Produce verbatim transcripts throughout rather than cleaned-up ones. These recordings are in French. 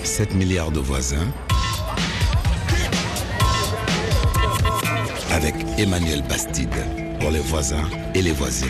sept milliards de voisins avec Emmanuel Bastide pour les voisins et les voisines.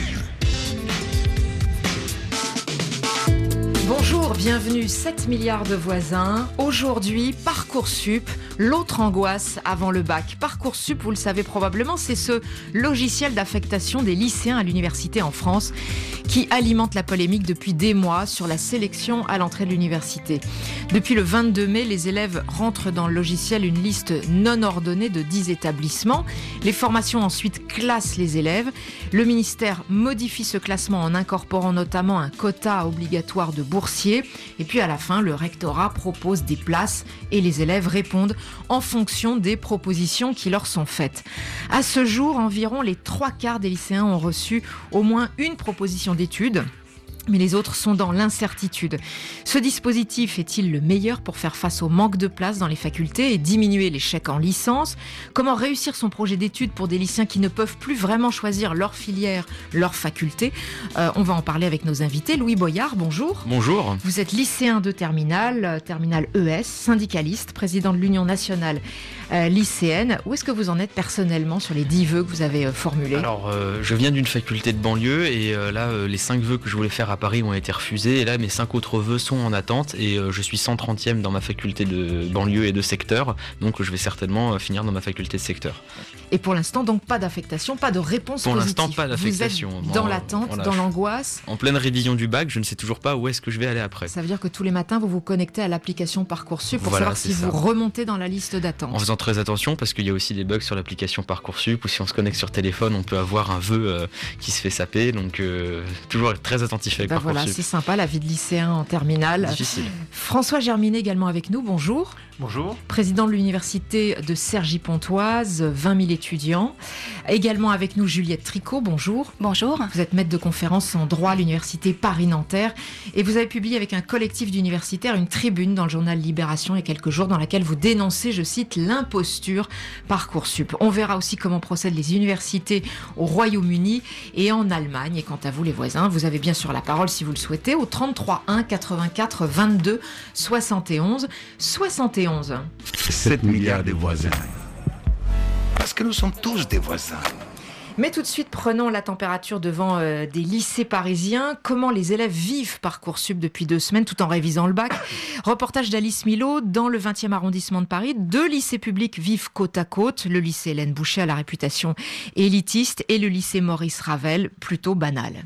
Bonjour, bienvenue, sept milliards de voisins. Aujourd'hui, Parcoursup, l'autre angoisse avant le bac. Parcoursup, vous le savez probablement, c'est ce logiciel d'affectation des lycéens à l'université en France qui alimente la polémique depuis des mois sur la sélection à l'entrée de l'université. Depuis le vingt-deux mai, les élèves rentrent dans le logiciel une liste non ordonnée de dix établissements. Les formations ensuite classent les élèves. Le ministère modifie ce classement en incorporant notamment un quota obligatoire de boursiers. Et puis à la fin, le rectorat propose des places et les élèves répondent en fonction des propositions qui leur sont faites. À ce jour, environ les trois quarts des lycéens ont reçu au moins une proposition d'études. Mais les autres sont dans l'incertitude. Ce dispositif est-il le meilleur pour faire face au manque de place dans les facultés et diminuer l'échec en licence ? Comment réussir son projet d'études pour des lycéens qui ne peuvent plus vraiment choisir leur filière, leur faculté ? euh, On va en parler avec nos invités. Louis Boyard, bonjour. Bonjour. Vous êtes lycéen de terminale, terminale E S, syndicaliste, président de l'Union nationale euh, lycéenne. Où est-ce que vous en êtes personnellement sur les dix vœux que vous avez euh, formulés ? Alors, euh, je viens d'une faculté de banlieue et euh, là, euh, les cinq vœux que je voulais faire à Paris ont été refusés et là mes cinq autres vœux sont en attente et euh, je suis cent trentième dans ma faculté de banlieue et de secteur, donc je vais certainement euh, finir dans ma faculté de secteur. Et pour l'instant donc pas d'affectation, pas de réponse pour positive. Pour l'instant pas d'affectation. Vous êtes dans l'attente, voilà, dans l'angoisse. En pleine révision du bac, je ne sais toujours pas où est-ce que je vais aller après. Ça veut dire que tous les matins vous vous connectez à l'application Parcoursup pour voilà, savoir si ça. vous remontez dans la liste d'attente. En faisant très attention parce qu'il y a aussi des bugs sur l'application Parcoursup ou si on se connecte sur téléphone on peut avoir un vœu euh, qui se fait saper, donc euh, toujours être très attentif avec ben Parcoursup. Voilà, c'est sympa la vie de lycéen en terminale. Difficile. François Germinet également avec nous, bonjour. Bonjour. Président de l'université de Cergy-Pontoise, vingt mille étudiants. Également avec nous Juliette Tricot, bonjour. Bonjour. Vous êtes maître de conférence en droit à l'université Paris-Nanterre et vous avez publié avec un collectif d'universitaires une tribune dans le journal Libération il y a quelques jours dans laquelle vous dénoncez, je cite, l'imposture Parcoursup. On verra aussi comment procèdent les universités au Royaume-Uni et en Allemagne. Et quant à vous les voisins, vous avez bien sûr la parole si vous le souhaitez au trente-trois un quatre-vingt-quatre vingt-deux soixante et onze soixante et onze. sept milliards de voisins. Parce que nous sommes tous des voisins. Mais tout de suite, prenons la température devant euh, des lycées parisiens. Comment les élèves vivent Parcoursup depuis deux semaines tout en révisant le bac ? Reportage d'Alice Milo dans le vingtième arrondissement de Paris. Deux lycées publics vivent côte à côte. Le lycée Hélène Boucher a la réputation élitiste et le lycée Maurice Ravel, plutôt banal.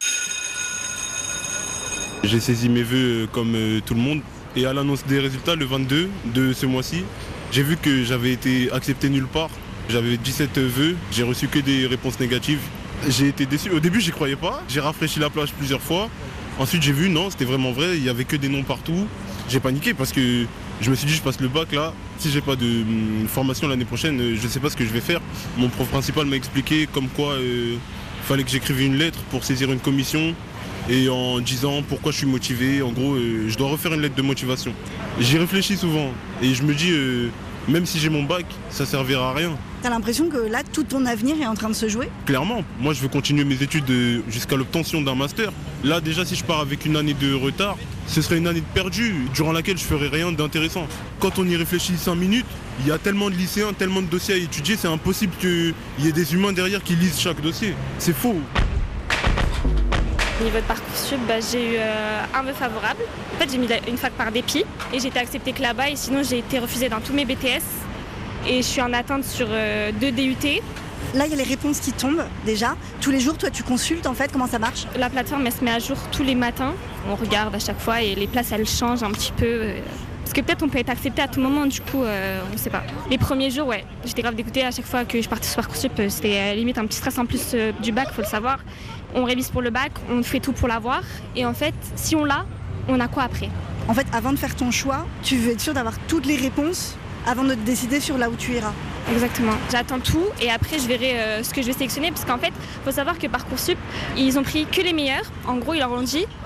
J'ai saisi mes vœux comme euh, tout le monde et à l'annonce des résultats le vingt-deux de ce mois-ci, j'ai vu que j'avais été accepté nulle part. J'avais dix-sept vœux, j'ai reçu que des réponses négatives. J'ai été déçu. Au début, j'y croyais pas. J'ai rafraîchi la plage plusieurs fois. Ensuite, j'ai vu, non, c'était vraiment vrai. Il y avait que des noms partout. J'ai paniqué parce que je me suis dit, je passe le bac là. Si j'ai pas de hum, formation l'année prochaine, je ne sais pas ce que je vais faire. Mon prof principal m'a expliqué comme quoi il euh, fallait que j'écrive une lettre pour saisir une commission. Et en disant pourquoi je suis motivé. En gros, euh, je dois refaire une lettre de motivation. J'y réfléchis souvent. Et je me dis, euh, même si j'ai mon bac, ça servira à rien. T'as l'impression que là, tout ton avenir est en train de se jouer ? Clairement, moi je veux continuer mes études jusqu'à l'obtention d'un master. Là déjà si je pars avec une année de retard, ce serait une année de perdue durant laquelle je ferais rien d'intéressant. Quand on y réfléchit cinq minutes, il y a tellement de lycéens, tellement de dossiers à étudier, c'est impossible qu'il y ait des humains derrière qui lisent chaque dossier. C'est faux. Au niveau de Parcoursup, bah, j'ai eu euh, un vœu favorable. En fait, j'ai mis une fac par dépit et j'ai été acceptée que là-bas et sinon j'ai été refusée dans tous mes B T S. Et je suis en attente sur euh, deux D U T. Là, il y a les réponses qui tombent déjà. Tous les jours, toi, tu consultes en fait, comment ça marche ? La plateforme, elle se met à jour tous les matins. On regarde à chaque fois et les places, elles changent un petit peu. Euh, parce que peut-être on peut être accepté à tout moment, du coup, euh, on ne sait pas. Les premiers jours, ouais, j'étais grave dégoûtée à chaque fois que je partais sur Parcoursup. C'était euh, limite un petit stress en plus euh, du bac, faut le savoir. On révise pour le bac, on fait tout pour l'avoir. Et en fait, si on l'a, on a quoi après ? En fait, avant de faire ton choix, tu veux être sûr d'avoir toutes les réponses avant de te décider sur là où tu iras. Exactement. J'attends tout et après je verrai euh, ce que je vais sélectionner parce qu'en fait, il faut savoir que Parcoursup, ils ont pris que les meilleurs. En gros, ils leur ont dit,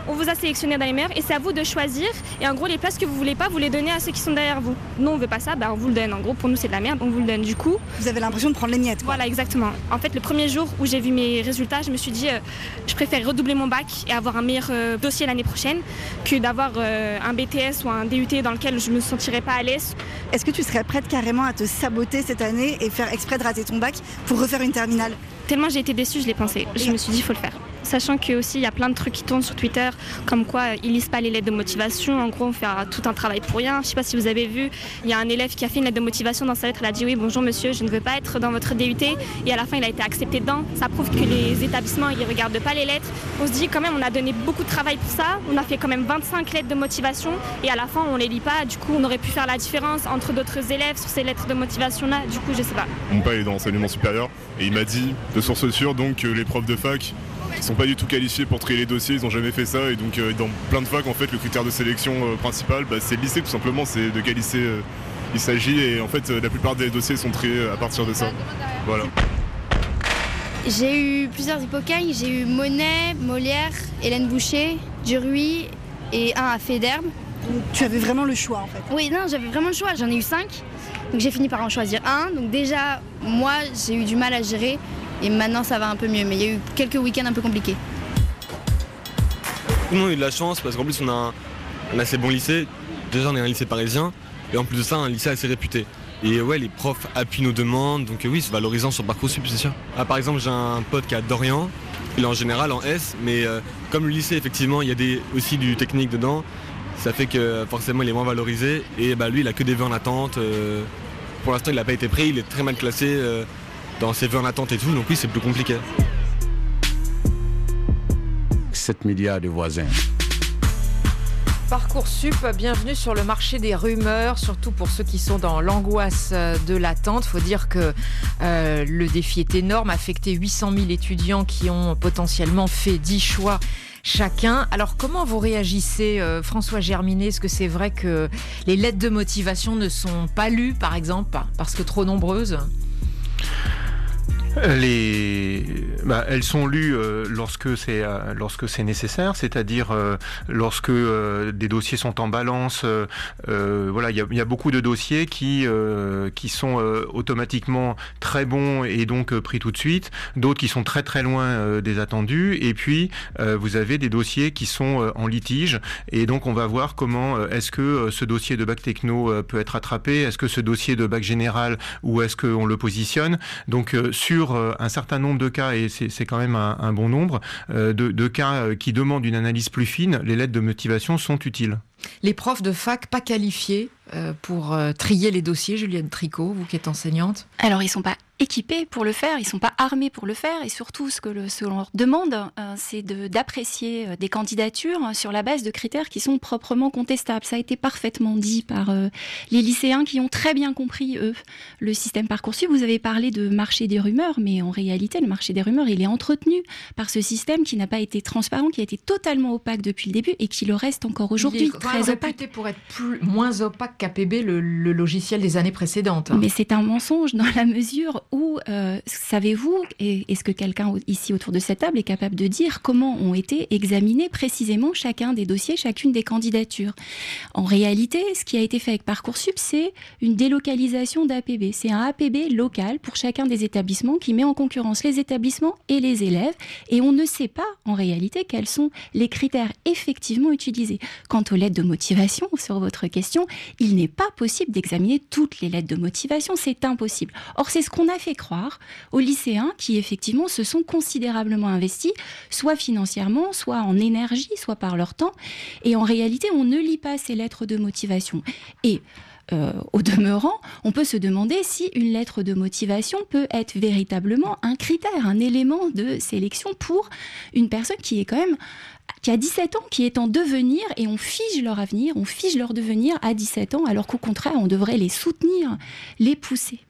on vous a sélectionné dans les meilleurs et c'est à vous de choisir. Et en gros, les places que vous voulez pas, vous les donnez à ceux qui sont derrière vous. Nous, on veut pas ça, bah, on vous le donne. En gros, pour nous, c'est de la merde, on vous le donne. Du coup, vous avez l'impression de prendre les miettes, quoi. Voilà, exactement. En fait, le premier jour où j'ai vu mes résultats, je me suis dit, euh, je préfère redoubler mon bac et avoir un meilleur euh, dossier l'année prochaine que d'avoir euh, un B T S ou un D U T dans lequel je me sentirais pas à l'aise. Est-ce que tu serais prête carrément à te saboter cette année et faire exprès de rater ton bac pour refaire une terminale ? Tellement j'ai été déçue, je l'ai pensé. Je me suis dit, il faut le faire. Sachant qu'il y a plein de trucs qui tournent sur Twitter, comme quoi ils lisent pas les lettres de motivation. En gros, on fait tout un travail pour rien. Je sais pas si vous avez vu, il y a un élève qui a fait une lettre de motivation dans sa lettre. Elle a dit oui, bonjour monsieur, je ne veux pas être dans votre D U T. Et à la fin, il a été accepté dedans. Ça prouve que les établissements, ils regardent pas les lettres. On se dit quand même, on a donné beaucoup de travail pour ça. On a fait quand même vingt-cinq lettres de motivation. Et à la fin, on les lit pas. Du coup, on aurait pu faire la différence entre d'autres élèves sur ces lettres de motivation-là. Du coup, je sais pas. Mon père est dans l'enseignement supérieur et il m'a dit, de source sûre, donc que les profs de fac ils sont pas du tout qualifiés pour trier les dossiers, ils ont jamais fait ça et donc euh, dans plein de facs en fait le critère de sélection euh, principal bah, c'est le lycée tout simplement, c'est de quel lycée euh, il s'agit et en fait euh, la plupart des dossiers sont triés à partir de ça. Voilà. J'ai eu plusieurs hippocamps, j'ai eu Monet, Molière, Hélène Boucher, Duruy et un à Féderbe. Tu avais vraiment le choix en fait. Oui, non, j'avais vraiment le choix, j'en ai eu cinq, donc j'ai fini par en choisir un. Donc déjà, moi j'ai eu du mal à gérer. Et maintenant ça va un peu mieux, mais il y a eu quelques week-ends un peu compliqués. Nous on a eu de la chance parce qu'en plus on a un, un assez bon lycée. Déjà on est un lycée parisien et en plus de ça un lycée assez réputé. Et ouais, les profs appuient nos demandes, donc oui c'est valorisant sur Parcoursup, c'est sûr. Ah, par exemple j'ai un pote qui est à Dorian, il est en général en S, mais euh, comme le lycée effectivement il y a des, aussi du technique dedans, ça fait que forcément il est moins valorisé et bah, lui il a que des vœux en attente. Euh, pour l'instant il n'a pas été pris, il est très mal classé. Euh, dans ses vœux en attente et tout, donc oui, c'est plus compliqué. sept milliards de voisins. Parcoursup, bienvenue sur le marché des rumeurs, surtout pour ceux qui sont dans l'angoisse de l'attente. Il faut dire que euh, le défi est énorme, affecté huit cent mille étudiants qui ont potentiellement fait dix choix chacun. Alors comment vous réagissez, euh, François Germinet? Est-ce que c'est vrai que les lettres de motivation ne sont pas lues, par exemple, parce que trop nombreuses? Les... Bah, elles sont lues euh, lorsque c'est euh, lorsque c'est nécessaire, c'est-à-dire euh, lorsque euh, des dossiers sont en balance. Euh, euh, voilà, il y a, y a beaucoup de dossiers qui euh, qui sont euh, automatiquement très bons et donc euh, pris tout de suite. D'autres qui sont très très loin euh, des attendus. Et puis euh, vous avez des dossiers qui sont euh, en litige. Et donc on va voir comment euh, est-ce que euh, ce dossier de bac techno euh, peut être rattrapé. Est-ce que ce dossier de bac général, où est-ce qu'on le positionne? Donc euh, sur un certain nombre de cas, et c'est, c'est quand même un, un bon nombre, euh, de, de cas qui demandent une analyse plus fine, les lettres de motivation sont utiles. Les profs de fac pas qualifiés euh, pour euh, trier les dossiers, Juliette Tricot, vous qui êtes enseignante? Alors ils ne sont pas équipés pour le faire, ils ne sont pas armés pour le faire, et surtout ce que, le, ce que l'on leur demande, euh, c'est de, d'apprécier des candidatures sur la base de critères qui sont proprement contestables. Ça a été parfaitement dit par euh, les lycéens qui ont très bien compris, eux, le système Parcoursup. Vous avez parlé de marché des rumeurs, mais en réalité, le marché des rumeurs, il est entretenu par ce système qui n'a pas été transparent, qui a été totalement opaque depuis le début et qui le reste encore aujourd'hui très opaque. Pour être plus, moins opaque qu'A P B, le, le logiciel des années précédentes. Mais c'est un mensonge dans la mesure où, euh, savez-vous, et est-ce que quelqu'un ici autour de cette table est capable de dire comment ont été examinés précisément chacun des dossiers, chacune des candidatures? En réalité, ce qui a été fait avec Parcoursup, c'est une délocalisation d'A P B. C'est un A P B local pour chacun des établissements qui met en concurrence les établissements et les élèves, et on ne sait pas en réalité quels sont les critères effectivement utilisés. Quant aux lettres de motivation, sur votre question, il n'est pas possible d'examiner toutes les lettres de motivation, c'est impossible. Or, c'est ce qu'on a fait croire aux lycéens qui, effectivement, se sont considérablement investis, soit financièrement, soit en énergie, soit par leur temps. Et en réalité, on ne lit pas ces lettres de motivation. Et Euh, au demeurant, on peut se demander si une lettre de motivation peut être véritablement un critère, un élément de sélection pour une personne qui est quand même qui a dix-sept ans, qui est en devenir, et on fige leur avenir, on fige leur devenir à dix-sept ans, alors qu'au contraire, on devrait les soutenir, les pousser.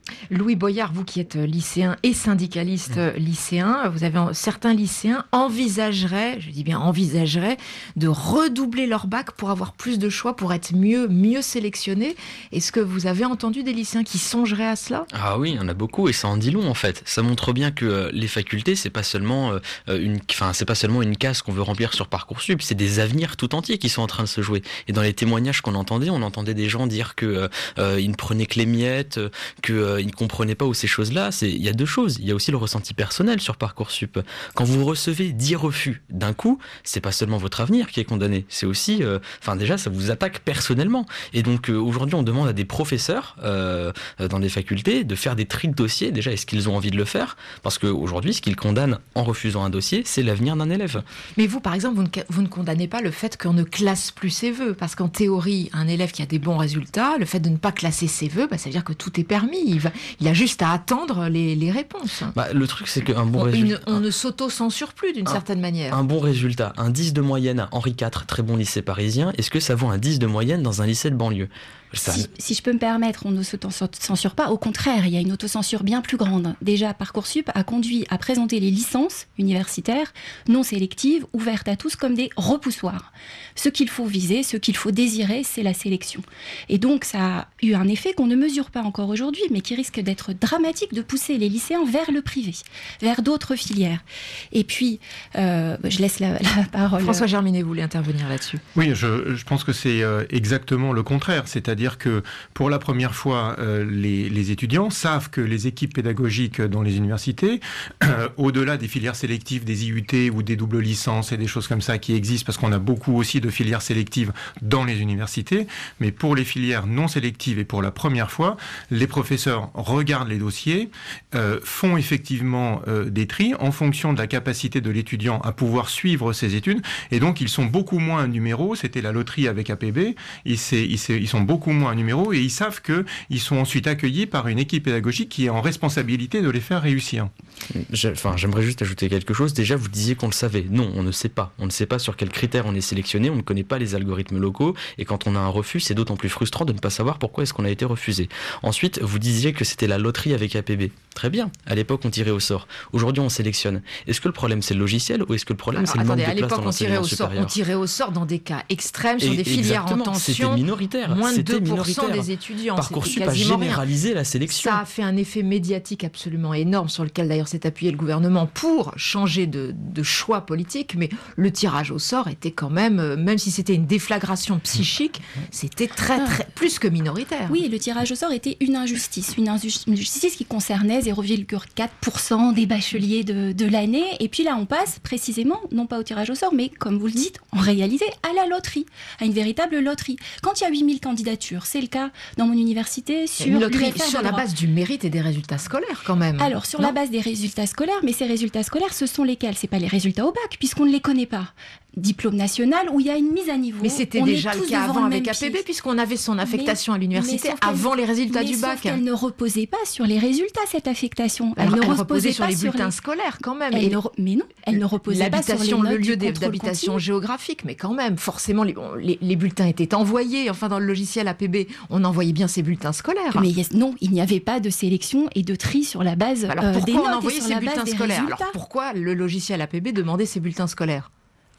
Louis Boyard, vous qui êtes lycéen et syndicaliste mmh. lycéen, vous avez certains lycéens envisageraient, je dis bien envisageraient, de redoubler leur bac pour avoir plus de choix, pour être mieux, mieux sélectionnés. Est-ce que vous avez entendu des lycéens qui songeraient à cela ? Ah oui, il y en a beaucoup et ça en dit long en fait. Ça montre bien que euh, les facultés, c'est pas seulement euh, une, enfin c'est pas seulement une case qu'on veut remplir sur Parcoursup, c'est des avenirs tout entiers qui sont en train de se jouer. Et dans les témoignages qu'on entendait, on entendait des gens dire que euh, ils ne prenaient que les miettes, que euh, ils ne comprenaient pas où ces choses-là. C'est, il y a deux choses. Il y a aussi le ressenti personnel sur Parcoursup. Quand vous recevez dix refus d'un coup, c'est pas seulement votre avenir qui est condamné. C'est aussi, euh, enfin déjà, ça vous attaque personnellement. Et donc euh, aujourd'hui, on demande à des professeurs euh, dans des facultés de faire des tris de dossiers. Déjà, est-ce qu'ils ont envie de le faire ? Parce qu'aujourd'hui, ce qu'ils condamnent en refusant un dossier, c'est l'avenir d'un élève. Mais vous, par exemple, vous ne, vous ne condamnez pas le fait qu'on ne classe plus ses vœux. Parce qu'en théorie, un élève qui a des bons résultats, le fait de ne pas classer ses vœux, bah, ça veut dire que tout est permis. Il va, il a juste à attendre les, les réponses. Bah, le truc, c'est qu'un bon on, résultat... Une, on ne s'auto-censure plus d'une un, certaine manière. Un bon résultat, un dix de moyenne à Henri quatre, très bon lycée parisien, est-ce que ça vaut un dix de moyenne dans un lycée de banlieue ? Ça... Si, si je peux me permettre, on ne s'auto-censure pas. Au contraire, il y a une autocensure bien plus grande. Déjà, Parcoursup a conduit à présenter les licences universitaires non sélectives, ouvertes à tous, comme des repoussoirs. Ce qu'il faut viser, ce qu'il faut désirer, c'est la sélection. Et donc, ça a eu un effet qu'on ne mesure pas encore aujourd'hui, mais qui risque d'être dramatique, de pousser les lycéens vers le privé, vers d'autres filières. Et puis, euh, je laisse la, la parole... François Germinet voulait intervenir là-dessus. Oui, je, je pense que c'est exactement le contraire. C'est-à-dire que pour la première fois, euh, les, les étudiants savent que les équipes pédagogiques dans les universités, euh, au-delà des filières sélectives, des I U T ou des doubles licences et des choses comme ça qui existent, parce qu'on a beaucoup aussi de filières sélectives dans les universités, mais pour les filières non sélectives et pour la première fois, les professeurs regardent les dossiers, euh, font effectivement euh, des tris en fonction de la capacité de l'étudiant à pouvoir suivre ses études, et donc ils sont beaucoup moins un numéro, c'était la loterie avec A P B, ils, ils, ils sont beaucoup moins un numéro et ils savent qu'ils sont ensuite accueillis par une équipe pédagogique qui est en responsabilité de les faire réussir. J'ai, enfin, j'aimerais juste ajouter quelque chose. Déjà, vous disiez qu'on le savait. Non, on ne sait pas. On ne sait pas sur quels critères on est sélectionné, on ne connaît pas les algorithmes locaux et quand on a un refus, c'est d'autant plus frustrant de ne pas savoir pourquoi est-ce qu'on a été refusé. Ensuite, vous disiez que c'était la loterie avec A P B. Très bien. À l'époque, on tirait au sort. Aujourd'hui, on sélectionne. Est-ce que le problème, c'est le logiciel ou est-ce que le problème, Alors, c'est attendez, le manque de place dans l'enseignement supérieur ? On tirait au sort dans des cas extrêmes, sur et des filières en tension. C'était minoritaire. Moins de c'était deux pour cent minoritaire. des étudiants. Parcoursup a généralisé la sélection. Ça a fait un effet médiatique absolument énorme sur lequel d'ailleurs s'est appuyé le gouvernement pour changer de, de choix politique. Mais le tirage au sort était quand même, même si c'était une déflagration psychique, c'était très, très plus que minoritaire. Oui, le tirage au sort était une injustice. Une injustice qui concernait zéro virgule quatre pour cent des bacheliers de, de l'année. Et puis là, on passe précisément, non pas au tirage au sort, mais comme vous le dites, en réalité, à la loterie, à une véritable loterie. Quand il y a huit mille candidatures, c'est le cas dans mon université, sur une loterie sur la base du mérite et des résultats scolaires quand même. Alors, sur non la base des résultats scolaires, mais ces résultats scolaires, ce sont lesquels ? C'est pas les résultats au bac, puisqu'on ne les connaît pas. Diplôme national où il y a une mise à niveau. Mais c'était on déjà le cas avant avec A P B, puisqu'on avait son affectation mais, à l'université avant les résultats mais du bac. Elle ne reposait pas sur les résultats, cette affectation. Elle, elle ne elle reposait, reposait sur pas les bulletins sur les... scolaires quand même. Elle Et ne... Mais non, elle ne reposait pas sur les notes le lieu du contrôle d'habitation continu. géographique, mais quand même, forcément, les, bon, les, les bulletins étaient envoyés. Enfin, dans le logiciel A P B, on envoyait bien ces bulletins scolaires. Mais yes, non, il n'y avait pas de sélection et de tri sur la base Alors, euh, des notes. Pourquoi on envoyait ces bulletins scolaires ? Alors pourquoi le logiciel A P B demandait ces bulletins scolaires ?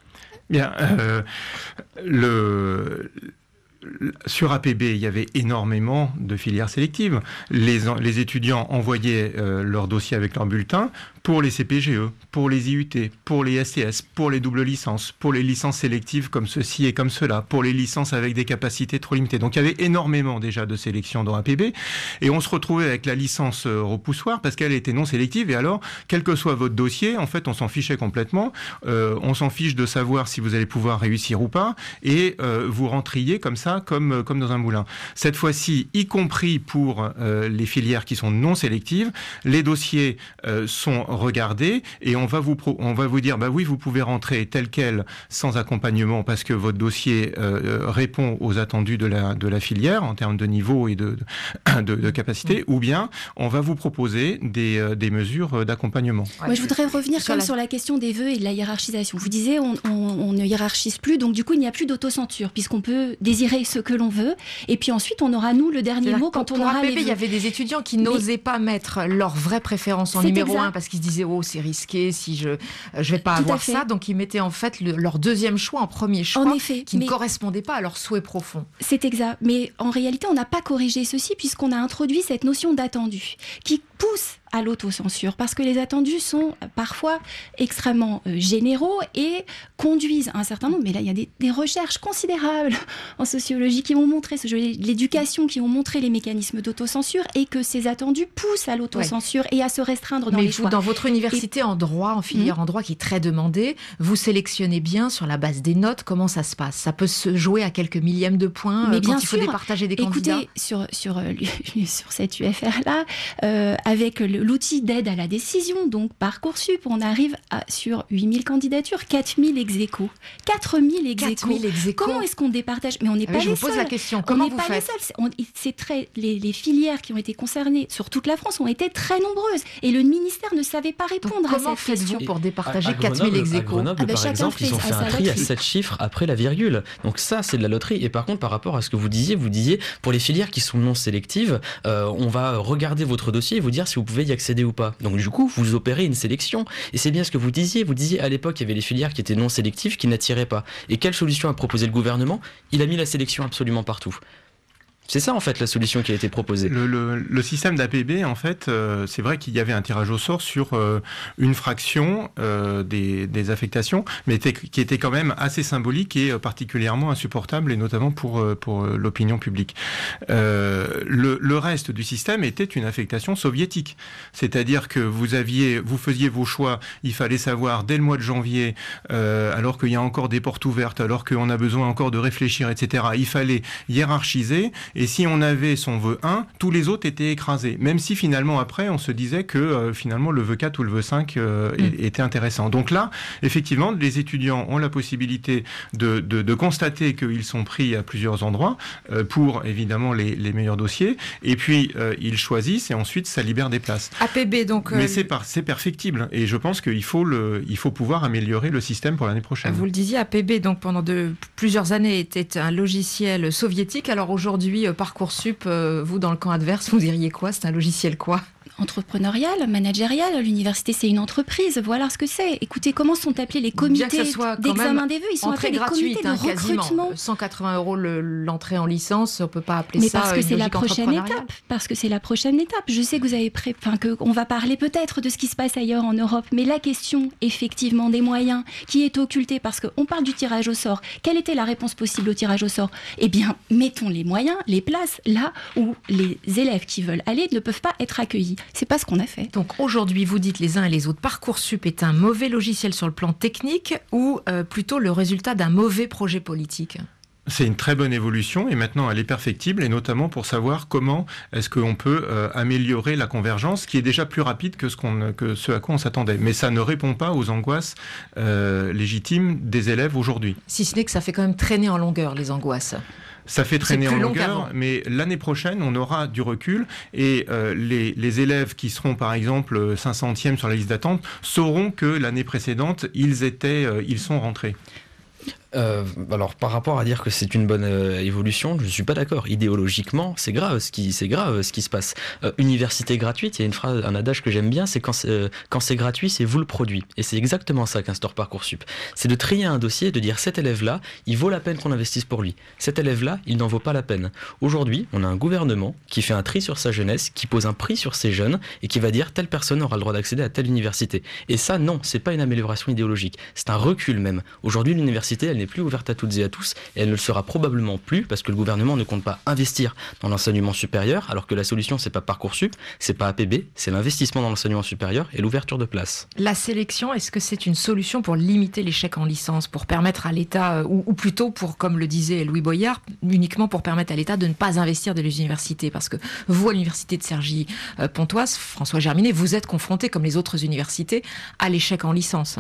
Bien, euh, le... Sur A P B, il y avait énormément de filières sélectives. Les, les étudiants envoyaient euh, leur dossier avec leur bulletin pour les C P G E, pour les I U T, pour les S T S, pour les doubles licences, pour les licences sélectives comme ceci et comme cela, pour les licences avec des capacités trop limitées. Donc il y avait énormément déjà de sélections dans A P B et on se retrouvait avec la licence euh, repoussoir parce qu'elle était non sélective et alors, quel que soit votre dossier, en fait on s'en fichait complètement. Euh, on s'en fiche de savoir si vous allez pouvoir réussir ou pas et euh, vous rentriez comme ça Comme, comme dans un moulin. Cette fois-ci, y compris pour euh, les filières qui sont non sélectives, les dossiers euh, sont regarder et on va vous pro- on va vous dire bah oui vous pouvez rentrer tel quel sans accompagnement parce que votre dossier euh, répond aux attendus de la de la filière en termes de niveau et de de, de, de capacité, ou bien on va vous proposer des euh, des mesures d'accompagnement. Moi, je voudrais revenir sur, quand même la... sur la question des vœux et de la hiérarchisation. Vous disiez on, on, on ne hiérarchise plus, donc du coup il n'y a plus d'autocensure puisqu'on peut désirer ce que l'on veut et puis ensuite on aura nous le dernier mot quand on aura les vœux. Il y avait des étudiants qui n'osaient Mais... pas mettre leur vraie préférence en c'est numéro exact. un parce qu'ils se disaient oh c'est risqué si je je vais pas Tout avoir ça, donc ils mettaient en fait le, leur deuxième choix en premier choix en effet, qui mais... ne correspondait pas à leur souhait profond. C'est exact, mais en réalité on n'a pas corrigé ceci puisqu'on a introduit cette notion d'attendu qui pousse à l'autocensure, parce que les attendus sont parfois extrêmement euh, généraux et conduisent à un certain nombre, mais là il y a des, des recherches considérables en sociologie qui ont montré, ce, l'éducation qui ont montré les mécanismes d'autocensure et que ces attendus poussent à l'autocensure ouais. et à se restreindre dans mais les vous, choix. Dans votre université et... en droit, en filière mmh. en droit qui est très demandée, vous sélectionnez bien sur la base des notes, comment ça se passe? Ça peut se jouer à quelques millièmes de points mais euh, quand il faut sûr. départager des Écoutez, candidats? sur, sur, euh, sur cette U F R-là, euh, avec le l'outil d'aide à la décision, donc Parcoursup, on arrive à, sur huit mille candidatures, quatre mille ex-aequo. quatre mille ex-aequo. Comment est-ce qu'on départage? Mais on n'est ah pas oui, les seuls. Je vous pose la question, comment on vous pas faites? les seuls. On, c'est très, les, les filières qui ont été concernées sur toute la France ont été très nombreuses et le ministère ne savait pas répondre donc, à cette question. Comment faites-vous pour départager quatre mille ex-aequo? À Grenoble, ah ben, par exemple, ils ont fait un tri à sept chiffres après la virgule. Donc ça, c'est de la loterie. Et par contre, par rapport à ce que vous disiez, vous disiez, pour les filières qui sont non sélectives, euh, on va regarder votre dossier et vous dire si vous pouvez y accéder ou pas. Donc du coup, vous opérez une sélection. Et c'est bien ce que vous disiez. Vous disiez à l'époque, il y avait les filières qui étaient non sélectives, qui n'attiraient pas. Et quelle solution a proposé le gouvernement? Il a mis la sélection absolument partout. C'est ça en fait la solution qui a été proposée. Le, le, le système d'A P B, en fait, euh, c'est vrai qu'il y avait un tirage au sort sur euh, une fraction euh, des, des affectations, mais était, qui était quand même assez symbolique et euh, particulièrement insupportable, et notamment pour, euh, pour euh, l'opinion publique. Euh, le, le reste du système était une affectation soviétique, c'est-à-dire que vous aviez, vous faisiez vos choix, il fallait savoir dès le mois de janvier, euh, alors qu'il y a encore des portes ouvertes, alors qu'on a besoin encore de réfléchir, et cetera. Il fallait hiérarchiser. Et si on avait son vœu un, tous les autres étaient écrasés. Même si finalement, après, on se disait que euh, finalement, le vœu quatre ou le vœu cinq euh, mmh. était intéressant. Donc là, effectivement, les étudiants ont la possibilité de, de, de constater qu'ils sont pris à plusieurs endroits euh, pour, évidemment, les, les meilleurs dossiers. Et puis, euh, ils choisissent et ensuite, ça libère des places. A P B, donc... Euh... Mais c'est, par, c'est perfectible. Et je pense qu'il faut, le, il faut pouvoir améliorer le système pour l'année prochaine. Vous le disiez, A P B, donc pendant de, plusieurs années, était un logiciel soviétique. Alors aujourd'hui, Parcoursup, euh, vous dans le camp adverse, vous diriez quoi? C'est un logiciel quoi? Entrepreneurial, managérial, l'université c'est une entreprise, voilà ce que c'est. Écoutez, comment sont appelés les comités d'examen des vœux? Ils sont appelés les comités de hein, recrutement. cent quatre-vingts euros le, l'entrée en licence, on peut pas appeler Mais ça parce que une c'est la prochaine étape. Parce que c'est la prochaine étape. Je sais que vous avez pré... enfin, que on va parler peut-être de ce qui se passe ailleurs en Europe, mais la question effectivement des moyens qui est occultée parce qu'on parle du tirage au sort. Quelle était la réponse possible au tirage au sort? Eh bien, mettons les moyens, les places là où les élèves qui veulent aller ne peuvent pas être accueillis. C'est pas ce qu'on a fait. Donc aujourd'hui, vous dites les uns et les autres, Parcoursup est un mauvais logiciel sur le plan technique ou euh, plutôt le résultat d'un mauvais projet politique? C'est une très bonne évolution et maintenant elle est perfectible, et notamment pour savoir comment est-ce qu'on peut euh, améliorer la convergence qui est déjà plus rapide que ce, qu'on, que ce à quoi on s'attendait. Mais ça ne répond pas aux angoisses euh, légitimes des élèves aujourd'hui. Si ce n'est que ça fait quand même traîner en longueur les angoisses. Ça fait traîner en longueur, mais l'année prochaine, on aura du recul et euh, les, les élèves qui seront, par exemple, cinq centièmes sur la liste d'attente sauront que l'année précédente, ils étaient, euh, ils sont rentrés. Euh, alors par rapport à dire que c'est une bonne euh, évolution, je ne suis pas d'accord. Idéologiquement, c'est grave ce qui, c'est grave ce qui se passe. Euh, université gratuite, il y a une phrase, un adage que j'aime bien, c'est quand c'est, euh, quand c'est gratuit, c'est vous le produit. Et c'est exactement ça qu'instaure Parcoursup. C'est de trier un dossier et de dire cet élève-là, il vaut la peine qu'on investisse pour lui. Cet élève-là, il n'en vaut pas la peine. Aujourd'hui, on a un gouvernement qui fait un tri sur sa jeunesse, qui pose un prix sur ses jeunes et qui va dire telle personne aura le droit d'accéder à telle université. Et ça, non, c'est pas une amélioration idéologique. C'est un recul même. Aujourd'hui, l'université, elle n'est n'est plus ouverte à toutes et à tous, et elle ne le sera probablement plus parce que le gouvernement ne compte pas investir dans l'enseignement supérieur, alors que la solution c'est pas Parcoursup, c'est pas A P B, c'est l'investissement dans l'enseignement supérieur et l'ouverture de places. La sélection, est-ce que c'est une solution pour limiter l'échec en licence, pour permettre à l'État, ou, ou plutôt pour, comme le disait Louis Boyard, uniquement pour permettre à l'État de ne pas investir dans les universités? Parce que vous, à l'université de Cergy-Pontoise, François Germinet, vous êtes confronté, comme les autres universités, à l'échec en licence.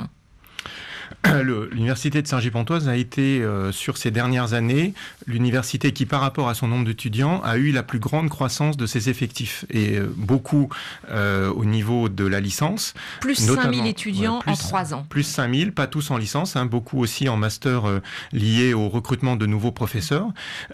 Le, l'université de Cergy-Pontoise a été, euh, sur ces dernières années, l'université qui, par rapport à son nombre d'étudiants, a eu la plus grande croissance de ses effectifs. Et euh, beaucoup euh, au niveau de la licence. Plus cinq mille étudiants ouais, plus, en trois ans. Plus cinq mille, pas tous en licence, hein, beaucoup aussi en master euh, liés au recrutement de nouveaux professeurs.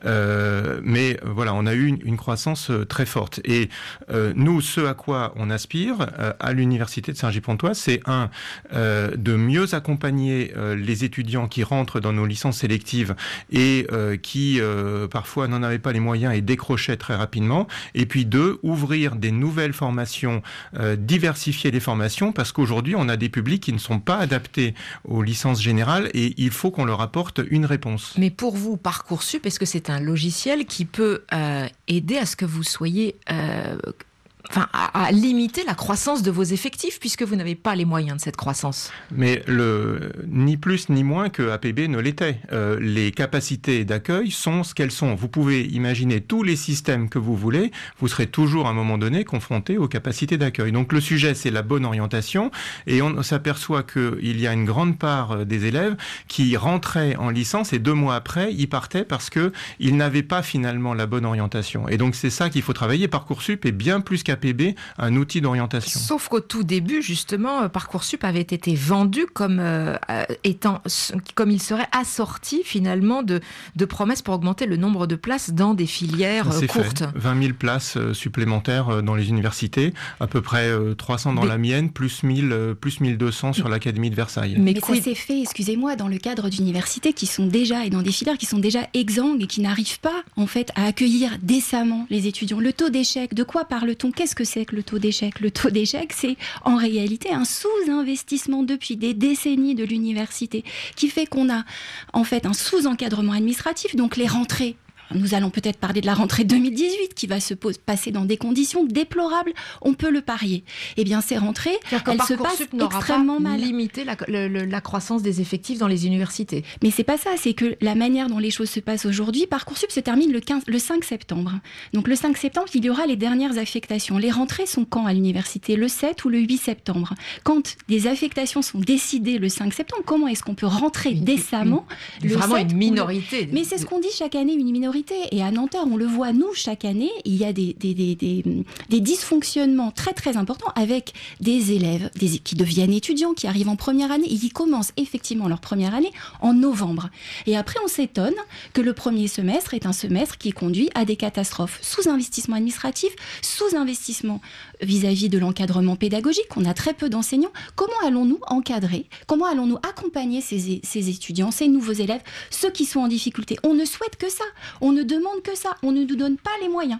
Euh, mais euh, voilà, on a eu une, une croissance euh, très forte. Et euh, nous, ce à quoi on aspire euh, à l'université de Cergy-Pontoise, c'est un, euh, de mieux accompagner les étudiants qui rentrent dans nos licences sélectives et euh, qui euh, parfois n'en avaient pas les moyens et décrochaient très rapidement. Et puis deux, ouvrir des nouvelles formations, euh, diversifier les formations, parce qu'aujourd'hui on a des publics qui ne sont pas adaptés aux licences générales et il faut qu'on leur apporte une réponse. Mais pour vous, Parcoursup, est-ce que c'est un logiciel qui peut euh, aider à ce que vous soyez... Euh, Enfin, à, à limiter la croissance de vos effectifs, puisque vous n'avez pas les moyens de cette croissance. Mais le, ni plus ni moins que A P B ne l'était. Euh, les capacités d'accueil sont ce qu'elles sont. Vous pouvez imaginer tous les systèmes que vous voulez, vous serez toujours à un moment donné confronté aux capacités d'accueil. Donc le sujet, c'est la bonne orientation, et on s'aperçoit qu'il y a une grande part des élèves qui rentraient en licence et deux mois après, ils partaient parce qu'ils n'avaient pas finalement la bonne orientation. Et donc c'est ça qu'il faut travailler. Parcoursup est bien plus qu'A P B, un outil d'orientation. Sauf qu'au tout début, justement, Parcoursup avait été vendu comme euh, étant, comme il serait assorti finalement de, de promesses pour augmenter le nombre de places dans des filières c'est courtes. Fait. vingt mille places supplémentaires dans les universités, à peu près trois cents dans Mais... la mienne, plus mille, plus mille deux cents sur l'Académie de Versailles. Mais, Mais ça s'est fait, excusez-moi, dans le cadre d'universités qui sont déjà, et dans des filières qui sont déjà exsangues et qui n'arrivent pas, en fait, à accueillir décemment les étudiants. Le taux d'échec, de quoi parle-t-on? Qu'est-ce que c'est que le taux d'échec? Le taux d'échec, c'est en réalité un sous-investissement depuis des décennies de l'université qui fait qu'on a en fait un sous-encadrement administratif, donc les rentrées. Nous allons peut-être parler de la rentrée deux mille dix-huit qui va se pose, passer dans des conditions déplorables, on peut le parier. Eh bien, ces rentrées, elles se passent extrêmement mal. Limiter la, le, le, la croissance des effectifs dans les universités. Mais c'est pas ça, c'est que la manière dont les choses se passent aujourd'hui, Parcoursup se termine le, quinze, le cinq septembre. Donc le cinq septembre, il y aura les dernières affectations. Les rentrées sont quand à l'université? Le sept ou le huit septembre? Quand des affectations sont décidées le cinq septembre, comment est-ce qu'on peut rentrer une, décemment une, le Vraiment sept une minorité. Le... Mais c'est ce qu'on dit chaque année, une minorité. Et à Nanterre, on le voit, nous, chaque année, il y a des, des, des, des, des dysfonctionnements très, très importants avec des élèves des, qui deviennent étudiants, qui arrivent en première année et qui commencent effectivement leur première année en novembre. Et après, on s'étonne que le premier semestre est un semestre qui conduit à des catastrophes. Sous-investissement administratif, sous-investissement vis-à-vis de l'encadrement pédagogique. On a très peu d'enseignants. Comment allons-nous encadrer? Comment allons-nous accompagner ces, ces étudiants, ces nouveaux élèves, ceux qui sont en difficulté? On ne souhaite que ça. On ne demande que ça. On ne nous donne pas les moyens.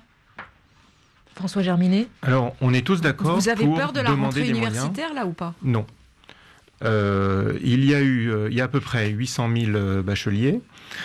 François Germinet? Alors, on est tous d'accord. Vous avez pour peur de la rentrée universitaire, là, ou pas? Non. Euh, il y a eu, euh, il y a à peu près huit cent mille euh, bacheliers,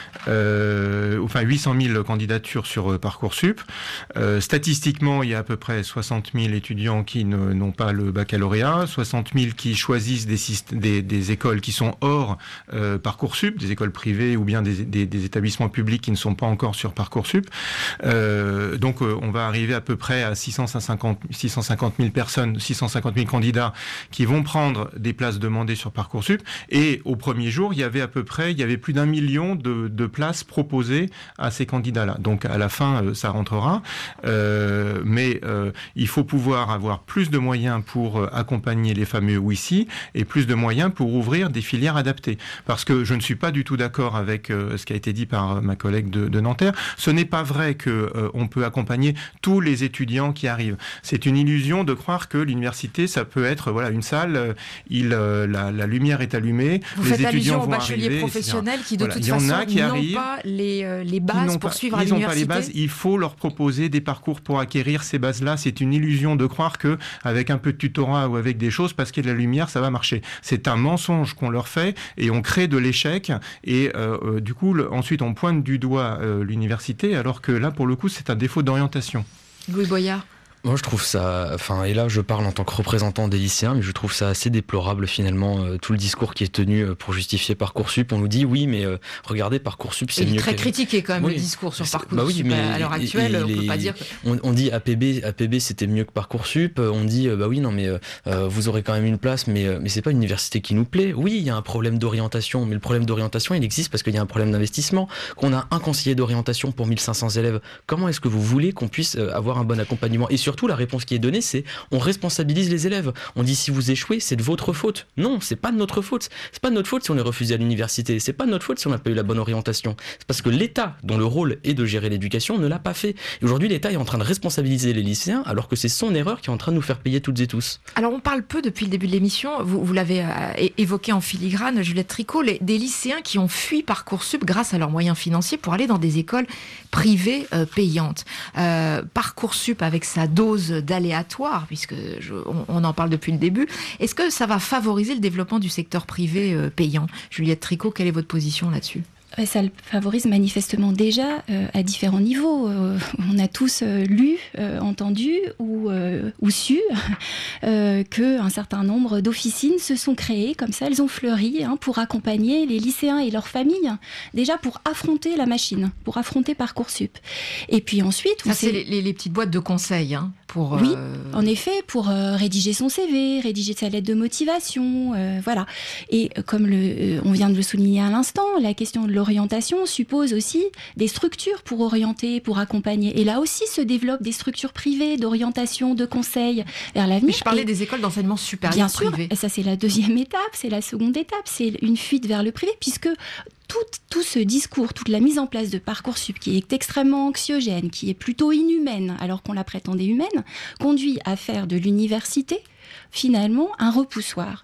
euh, enfin huit cent mille candidatures sur euh, Parcoursup. Euh, statistiquement, il y a à peu près soixante mille étudiants qui ne, n'ont pas le baccalauréat, soixante mille qui choisissent des, des, des écoles qui sont hors euh, Parcoursup, des écoles privées ou bien des, des, des établissements publics qui ne sont pas encore sur Parcoursup. Euh, donc, euh, on va arriver à peu près à six cent cinquante mille personnes, six cent cinquante mille candidats qui vont prendre des places demandées sur Parcoursup. Et au premier jour, il y avait à peu près, il y avait plus d'un million de, de places proposées à ces candidats-là. Donc à la fin, euh, ça rentrera. Euh, mais euh, il faut pouvoir avoir plus de moyens pour euh, accompagner les fameux W I C I et plus de moyens pour ouvrir des filières adaptées. Parce que je ne suis pas du tout d'accord avec euh, ce qui a été dit par euh, ma collègue de, de Nanterre. Ce n'est pas vrai que euh, on peut accompagner tous les étudiants qui arrivent. C'est une illusion de croire que l'université, ça peut être voilà une salle. Euh, il euh, la, la lumière est allumée, Vous les faites étudiants allusion vont aux bacheliers arriver, professionnels qui de voilà. toute Il y en façon a qui n'ont arrivent, pas les, euh, les bases pour pas, suivre à ils n'ont l'université. pas les bases, il faut leur proposer des parcours pour acquérir ces bases-là. C'est une illusion de croire que avec un peu de tutorat ou avec des choses, parce qu'il y a de la lumière, ça va marcher. C'est un mensonge qu'on leur fait et on crée de l'échec et euh, euh, du coup, le, ensuite on pointe du doigt euh, l'université alors que là, pour le coup, c'est un défaut d'orientation. Louis Boyard. Moi, je trouve ça, enfin, et là, je parle en tant que représentant des lycéens, mais je trouve ça assez déplorable finalement, euh, tout le discours qui est tenu euh, pour justifier Parcoursup. On nous dit oui, mais euh, regardez, Parcoursup, c'est il est mieux. très que... critiqué quand même oui. le discours sur Parcoursup. Bah oui, mais à l'heure actuelle, et, et, on peut les... pas dire. Que... On, on dit A P B, A P B, c'était mieux que Parcoursup. On dit euh, bah oui, non, mais euh, vous aurez quand même une place, mais euh, mais c'est pas une université qui nous plaît. Oui, il y a un problème d'orientation, mais le problème d'orientation, il existe parce qu'il y a un problème d'investissement. Qu'on a un conseiller d'orientation pour mille cinq cents élèves. Comment est-ce que vous voulez qu'on puisse avoir un bon accompagnement? Et surtout, la réponse qui est donnée, c'est on responsabilise les élèves. On dit si vous échouez, c'est de votre faute. Non, c'est pas de notre faute. C'est pas de notre faute si on est refusé à l'université. C'est pas de notre faute si on n'a pas eu la bonne orientation. C'est parce que l'État, dont le rôle est de gérer l'éducation, ne l'a pas fait. Et aujourd'hui, l'État est en train de responsabiliser les lycéens, alors que c'est son erreur qui est en train de nous faire payer toutes et tous. Alors on parle peu depuis le début de l'émission. Vous, vous l'avez euh, évoqué en filigrane, Juliette Tricot, les, des lycéens qui ont fui Parcoursup grâce à leurs moyens financiers pour aller dans des écoles privées euh, payantes. Euh, Parcoursup avec sa dose d'aléatoire, puisque je, on, on en parle depuis le début. Est-ce que ça va favoriser le développement du secteur privé euh, payant? Juliette Tricot, quelle est votre position là-dessus? Ça le favorise manifestement déjà euh, à différents niveaux. Euh, on a tous euh, lu, euh, entendu ou, euh, ou su euh, qu'un certain nombre d'officines se sont créées, comme ça elles ont fleuri, hein, pour accompagner les lycéens et leurs familles, déjà pour affronter la machine, pour affronter Parcoursup. Et puis ensuite... Ça, c'est les, les, les petites boîtes de conseils, hein, pour... Oui, euh... en effet, pour euh, rédiger son C V, rédiger sa lettre de motivation, euh, voilà. Et comme le, euh, on vient de le souligner à l'instant, la question de l'orientation suppose aussi des structures pour orienter, pour accompagner. Et là aussi se développent des structures privées d'orientation, de conseil vers l'avenir. Mais je parlais et des écoles d'enseignement supérieur bien sûr, privé. Et ça c'est la deuxième étape, c'est la seconde étape, c'est une fuite vers le privé, puisque tout, tout ce discours, toute la mise en place de Parcoursup qui est extrêmement anxiogène, qui est plutôt inhumaine alors qu'on la prétendait humaine, conduit à faire de l'université finalement un repoussoir.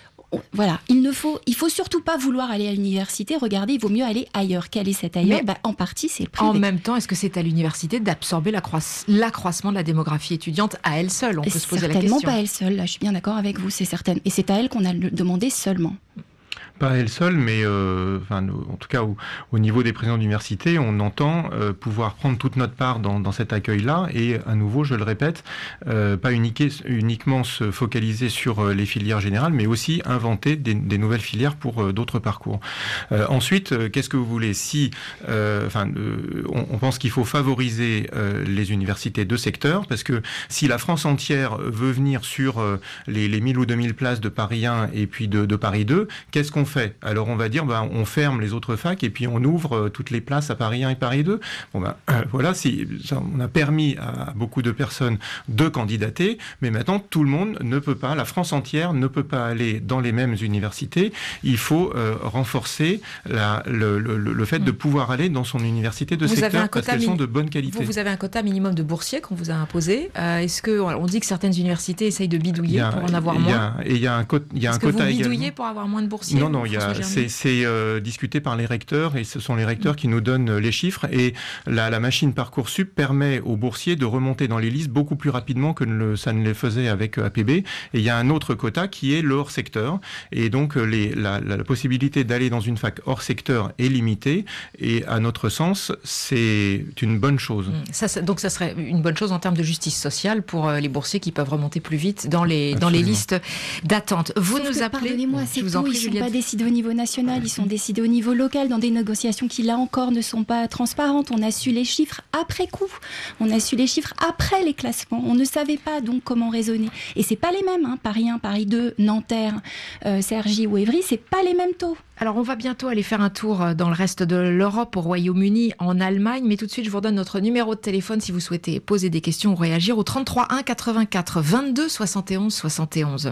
Voilà, il ne faut, il faut surtout pas vouloir aller à l'université. Regardez, il vaut mieux aller ailleurs. Quel est cet ailleurs? Bah, en partie, c'est le privé. En même temps, est-ce que c'est à l'université d'absorber l'accroisse, l'accroissement de la démographie étudiante à elle seule? On peut se poser la question. Certainement pas elle seule. Là, je suis bien d'accord avec vous, c'est certain. Et c'est à elle qu'on a demandé seulement. Pas elle seule, mais euh, enfin, en tout cas au, au niveau des présidents d'université, on entend euh, pouvoir prendre toute notre part dans, dans cet accueil-là et à nouveau, je le répète, euh, pas uniquer, uniquement se focaliser sur euh, les filières générales, mais aussi inventer des, des nouvelles filières pour euh, d'autres parcours. Euh, ensuite, euh, qu'est-ce que vous voulez? Si, euh, enfin, euh, on, on pense qu'il faut favoriser euh, les universités de secteur, parce que si la France entière veut venir sur euh, les, les mille ou deux mille places de Paris un et puis de, de Paris deux, qu'est-ce qu'on fait? Alors on va dire, ben, on ferme les autres facs et puis on ouvre euh, toutes les places à Paris un et Paris deux. Bon ben euh, voilà, si, ça, on a permis à beaucoup de personnes de candidater, mais maintenant tout le monde ne peut pas, la France entière ne peut pas aller dans les mêmes universités. Il faut euh, renforcer la, le, le, le fait de pouvoir aller dans son université de vous secteur avez un parce quota qu'elles min... sont de bonne qualité. Vous, vous avez un quota minimum de boursiers qu'on vous a imposé. Euh, est-ce que on dit que certaines universités essayent de bidouiller a, pour en avoir moins? Et il y a un, co- y a un quota également. Est-ce que vous bidouillez pour avoir moins de boursiers? Non, non, il y a, c'est, c'est euh, discuté par les recteurs et ce sont les recteurs qui nous donnent les chiffres et la, la machine Parcoursup permet aux boursiers de remonter dans les listes beaucoup plus rapidement que le, ça ne le faisait avec A P B. Et il y a un autre quota qui est le hors secteur et donc les, la, la, la possibilité d'aller dans une fac hors secteur est limitée et à notre sens c'est une bonne chose. Ça, ça, donc ça serait une bonne chose en termes de justice sociale pour les boursiers qui peuvent remonter plus vite dans les, dans les listes d'attente. Vous Sauf nous que, appelez... Pardonnez-moi, c'est vous tout, en prie, ils ne sont Juliette. pas décidés au niveau national, ils sont décidés au niveau local dans des négociations qui, là encore, ne sont pas transparentes. On a su les chiffres après coup. On a su les chiffres après les classements. On ne savait pas donc comment raisonner. Et c'est pas les mêmes, hein. Paris un, Paris deux, Nanterre, euh, Cergy ou Évry, c'est pas les mêmes taux. Alors, on va bientôt aller faire un tour dans le reste de l'Europe, au Royaume-Uni, en Allemagne. Mais tout de suite, je vous redonne notre numéro de téléphone si vous souhaitez poser des questions ou réagir au trente-trois un quatre-vingt-quatre vingt-deux soixante et onze soixante et onze.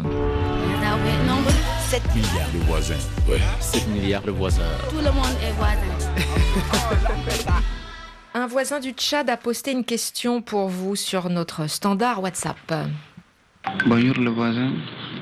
sept milliards de voisins. Ouais. sept milliards de voisins. Tout le monde est voisin. Un voisin du Tchad a posté une question pour vous sur notre standard WhatsApp. Bonjour le voisin.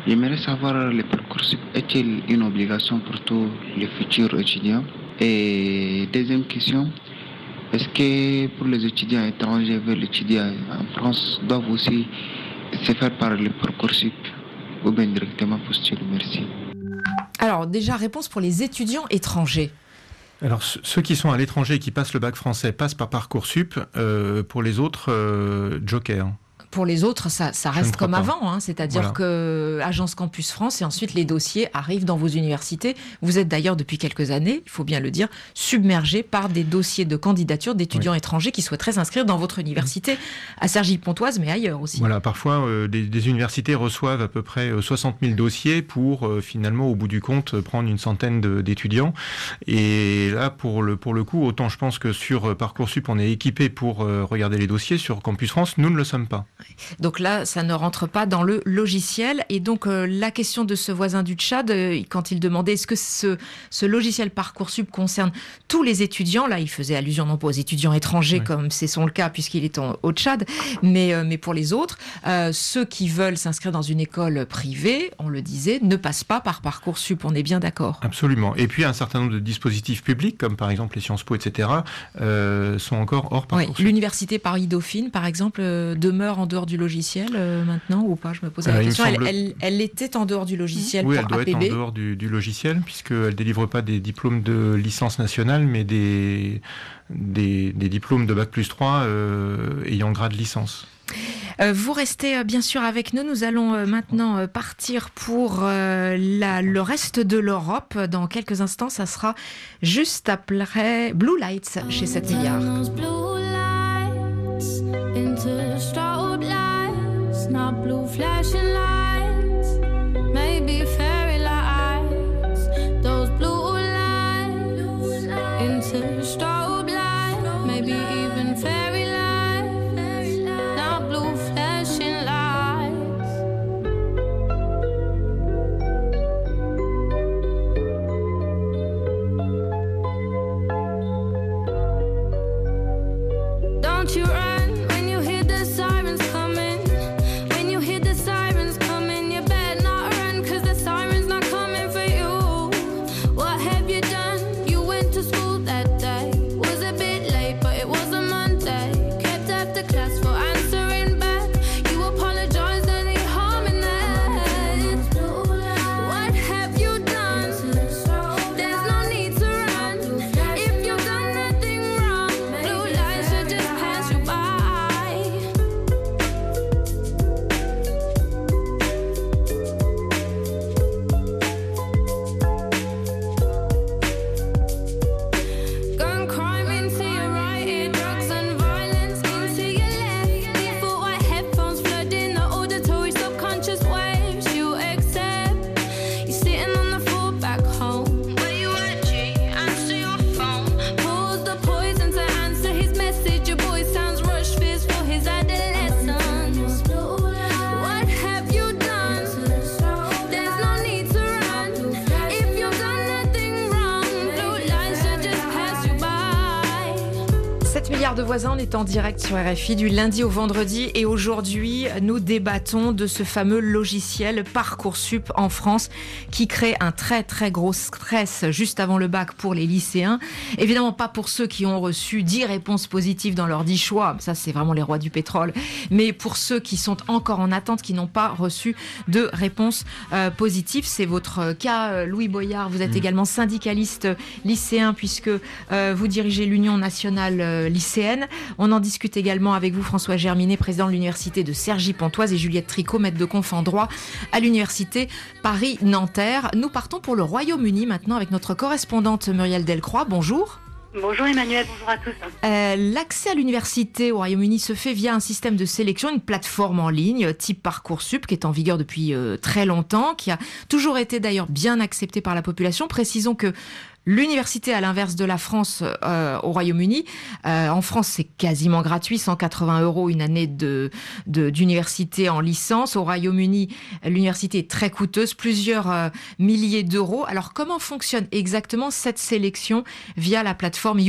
J'aimerais savoir, le Parcoursup est-il une obligation pour tous les futurs étudiants? Et deuxième question, est-ce que pour les étudiants étrangers veulent étudier en France, doivent aussi se faire par le Parcoursup ou bien directement postuler? Merci. Alors déjà, réponse pour les étudiants étrangers. Alors, ceux qui sont à l'étranger et qui passent le bac français passent par Parcoursup. Euh, pour les autres, euh, Joker. Pour les autres, ça, ça reste comme avant, hein, c'est-à-dire voilà. que Agence Campus France et ensuite les dossiers arrivent dans vos universités. Vous êtes d'ailleurs depuis quelques années, il faut bien le dire, submergés par des dossiers de candidature d'étudiants oui. étrangers qui souhaiteraient s'inscrire dans votre université à Cergy-Pontoise, mais ailleurs aussi. Voilà, parfois euh, des, des universités reçoivent à peu près soixante mille dossiers pour euh, finalement, au bout du compte, prendre une centaine de, d'étudiants. Et là, pour le, pour le coup, autant je pense que sur Parcoursup, on est équipé pour euh, regarder les dossiers. Sur Campus France, nous ne le sommes pas. Donc là, ça ne rentre pas dans le logiciel. Et donc, euh, la question de ce voisin du Tchad, euh, quand il demandait est-ce que ce, ce logiciel Parcoursup concerne tous les étudiants, là, il faisait allusion non pas aux étudiants étrangers, oui. comme c'est son le cas, puisqu'il est en, au Tchad, mais, euh, mais pour les autres, euh, ceux qui veulent s'inscrire dans une école privée, on le disait, ne passent pas par Parcoursup. On est bien d'accord. Absolument. Et puis, un certain nombre de dispositifs publics, comme par exemple les Sciences Po, et cetera, euh, sont encore hors Parcoursup. Oui. L'université Paris-Dauphine, par exemple, euh, demeure en dehors du logiciel euh, maintenant ou pas? Je me pose la euh, question. Semble... Elle, elle, elle était en dehors du logiciel oui, pour elle doit A P B. être en dehors du, du logiciel puisqu'elle ne délivre pas des diplômes de licence nationale mais des, des, des diplômes de bac plus trois euh, ayant grade licence. Euh, vous restez euh, bien sûr avec nous. Nous allons euh, maintenant euh, partir pour euh, la, le reste de l'Europe. Dans quelques instants, ça sera juste après Blue Lights chez sept milliards. Not blue flashing lights, maybe fairy lights. Those blue lights into strobe lights, maybe even fairy lights. Not blue flashing lights. Don't you run when you hear the sirens coming. De voisins, on est en direct sur R F I du lundi au vendredi et aujourd'hui nous débattons de ce fameux logiciel Parcoursup en France qui crée un très très gros stress juste avant le bac pour les lycéens. Évidemment pas pour ceux qui ont reçu dix réponses positives dans leurs dix choix, ça c'est vraiment les rois du pétrole, mais pour ceux qui sont encore en attente, qui n'ont pas reçu de réponses euh, positives. C'est votre cas, Louis Boyard, vous êtes mmh. également syndicaliste lycéen puisque euh, vous dirigez l'Union nationale euh, lycéenne. On en discute également avec vous, François Germinet, président de l'université de Cergy-Pontoise, et Juliette Tricot, maître de conf en droit à l'université Paris-Nanterre. Nous partons pour le Royaume-Uni maintenant avec notre correspondante Muriel Delcroix. Bonjour. Bonjour Emmanuel, bonjour à tous. Euh, l'accès à l'université au Royaume-Uni se fait via un système de sélection, une plateforme en ligne type Parcoursup qui est en vigueur depuis euh, très longtemps, qui a toujours été d'ailleurs bien accepté par la population. Précisons que l'université, à l'inverse de la France, euh, au Royaume-Uni, euh, en France c'est quasiment gratuit, cent quatre-vingts euros une année de, de, d'université en licence. Au Royaume-Uni, l'université est très coûteuse, plusieurs euh, milliers d'euros. Alors comment fonctionne exactement cette sélection via la plateforme UCAS ?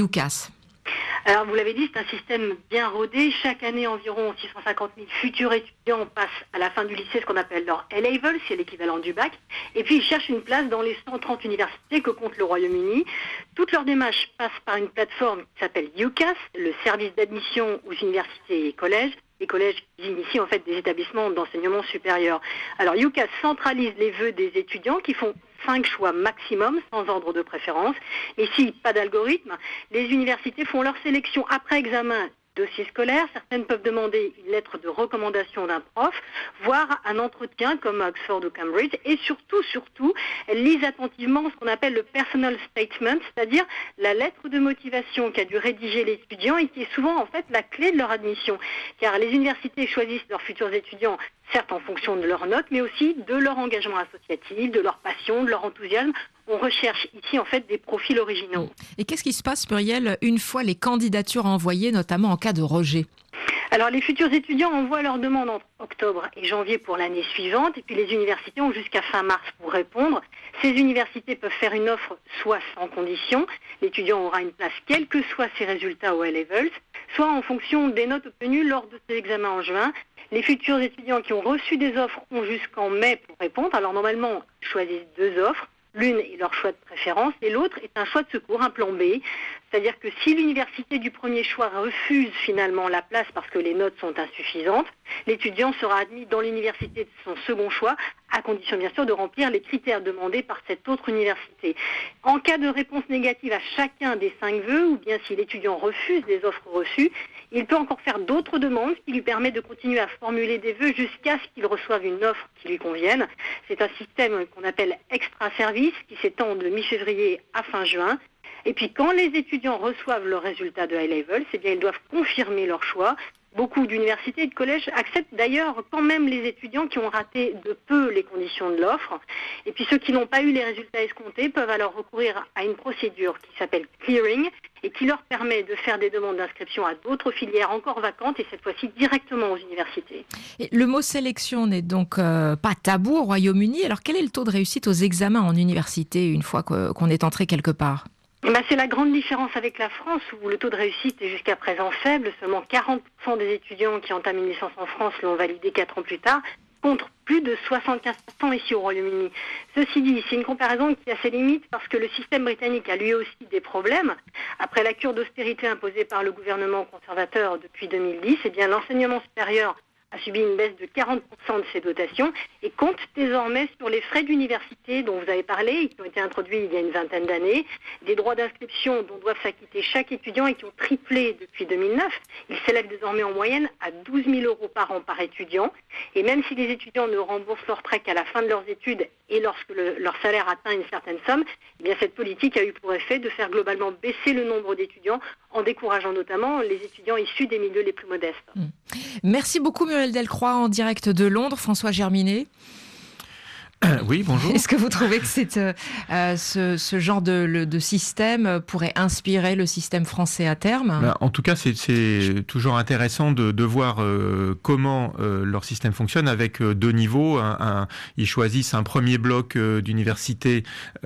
Alors, vous l'avez dit, c'est un système bien rodé. Chaque année, environ six cent cinquante mille futurs étudiants passent à la fin du lycée ce qu'on appelle leur A-Level, c'est l'équivalent du bac. Et puis, ils cherchent une place dans les cent trente universités que compte le Royaume-Uni. Toute leur démarche passe par une plateforme qui s'appelle UCAS, le service d'admission aux universités et collèges. Les collèges qui initient en fait des établissements d'enseignement supérieur. Alors, UCAS centralise les vœux des étudiants qui font cinq choix maximum, sans ordre de préférence. Et si pas d'algorithme, les universités font leur sélection après examen, dossier scolaire. Certaines peuvent demander une lettre de recommandation d'un prof, voire un entretien comme à Oxford ou Cambridge. Et surtout, surtout, elles lisent attentivement ce qu'on appelle le personal statement, c'est-à-dire la lettre de motivation qu'a dû rédiger l'étudiant et qui est souvent en fait la clé de leur admission. Car les universités choisissent leurs futurs étudiants certes en fonction de leurs notes, mais aussi de leur engagement associatif, de leur passion, de leur enthousiasme. On recherche ici en fait des profils originaux. Et qu'est-ce qui se passe, Muriel, une fois les candidatures envoyées, notamment en cas de rejet ? Alors les futurs étudiants envoient leur demande entre octobre et janvier pour l'année suivante, et puis les universités ont jusqu'à fin mars pour répondre. Ces universités peuvent faire une offre soit sans condition, l'étudiant aura une place quels que soient ses résultats au A-Levels, soit en fonction des notes obtenues lors de ses examens en juin. Les futurs étudiants qui ont reçu des offres ont jusqu'en mai pour répondre. Alors normalement, ils choisissent deux offres. L'une est leur choix de préférence et l'autre est un choix de secours, un plan B. C'est-à-dire que si l'université du premier choix refuse finalement la place parce que les notes sont insuffisantes, l'étudiant sera admis dans l'université de son second choix, à condition bien sûr de remplir les critères demandés par cette autre université. En cas de réponse négative à chacun des cinq vœux, ou bien si l'étudiant refuse les offres reçues, il peut encore faire d'autres demandes qui lui permettent de continuer à formuler des vœux jusqu'à ce qu'il reçoive une offre qui lui convienne. C'est un système qu'on appelle extra-service qui s'étend de mi-février à fin juin. Et puis quand les étudiants reçoivent leurs résultats de A-Level, c'est bien ils doivent confirmer leur choix. Beaucoup d'universités et de collèges acceptent d'ailleurs quand même les étudiants qui ont raté de peu les conditions de l'offre. Et puis ceux qui n'ont pas eu les résultats escomptés peuvent alors recourir à une procédure qui s'appelle clearing et qui leur permet de faire des demandes d'inscription à d'autres filières encore vacantes et cette fois-ci directement aux universités. Et le mot sélection n'est donc euh, pas tabou au Royaume-Uni. Alors quel est le taux de réussite aux examens en université une fois que, qu'on est entré quelque part ? Ben, c'est la grande différence avec la France où le taux de réussite est jusqu'à présent faible. Seulement quarante pour cent des étudiants qui entament une licence en France l'ont validé quatre ans plus tard, contre plus de soixante-quinze pour cent ici au Royaume-Uni. Ceci dit, c'est une comparaison qui a ses limites parce que le système britannique a lui aussi des problèmes. Après la cure d'austérité imposée par le gouvernement conservateur depuis deux mille dix, eh bien, l'enseignement supérieur a subi une baisse de quarante pour cent de ses dotations et compte désormais sur les frais d'université dont vous avez parlé et qui ont été introduits il y a une vingtaine d'années, des droits d'inscription dont doivent s'acquitter chaque étudiant et qui ont triplé depuis deux mille neuf. Ils s'élèvent désormais en moyenne à douze mille euros par an par étudiant. Et même si les étudiants ne remboursent leurs prêts qu'à la fin de leurs études et lorsque le, leur salaire atteint une certaine somme, eh bien cette politique a eu pour effet de faire globalement baisser le nombre d'étudiants en décourageant notamment les étudiants issus des milieux les plus modestes. Mmh. Merci beaucoup Muriel Delcroix en direct de Londres. François Germinet. Euh, oui, bonjour. Est-ce que vous trouvez que c'est, euh, ce, ce genre de, de système pourrait inspirer le système français à terme ? Ben, en tout cas, c'est, c'est toujours intéressant de, de voir euh, comment euh, leur système fonctionne avec euh, deux niveaux. Un, un, ils choisissent un premier bloc euh, d'université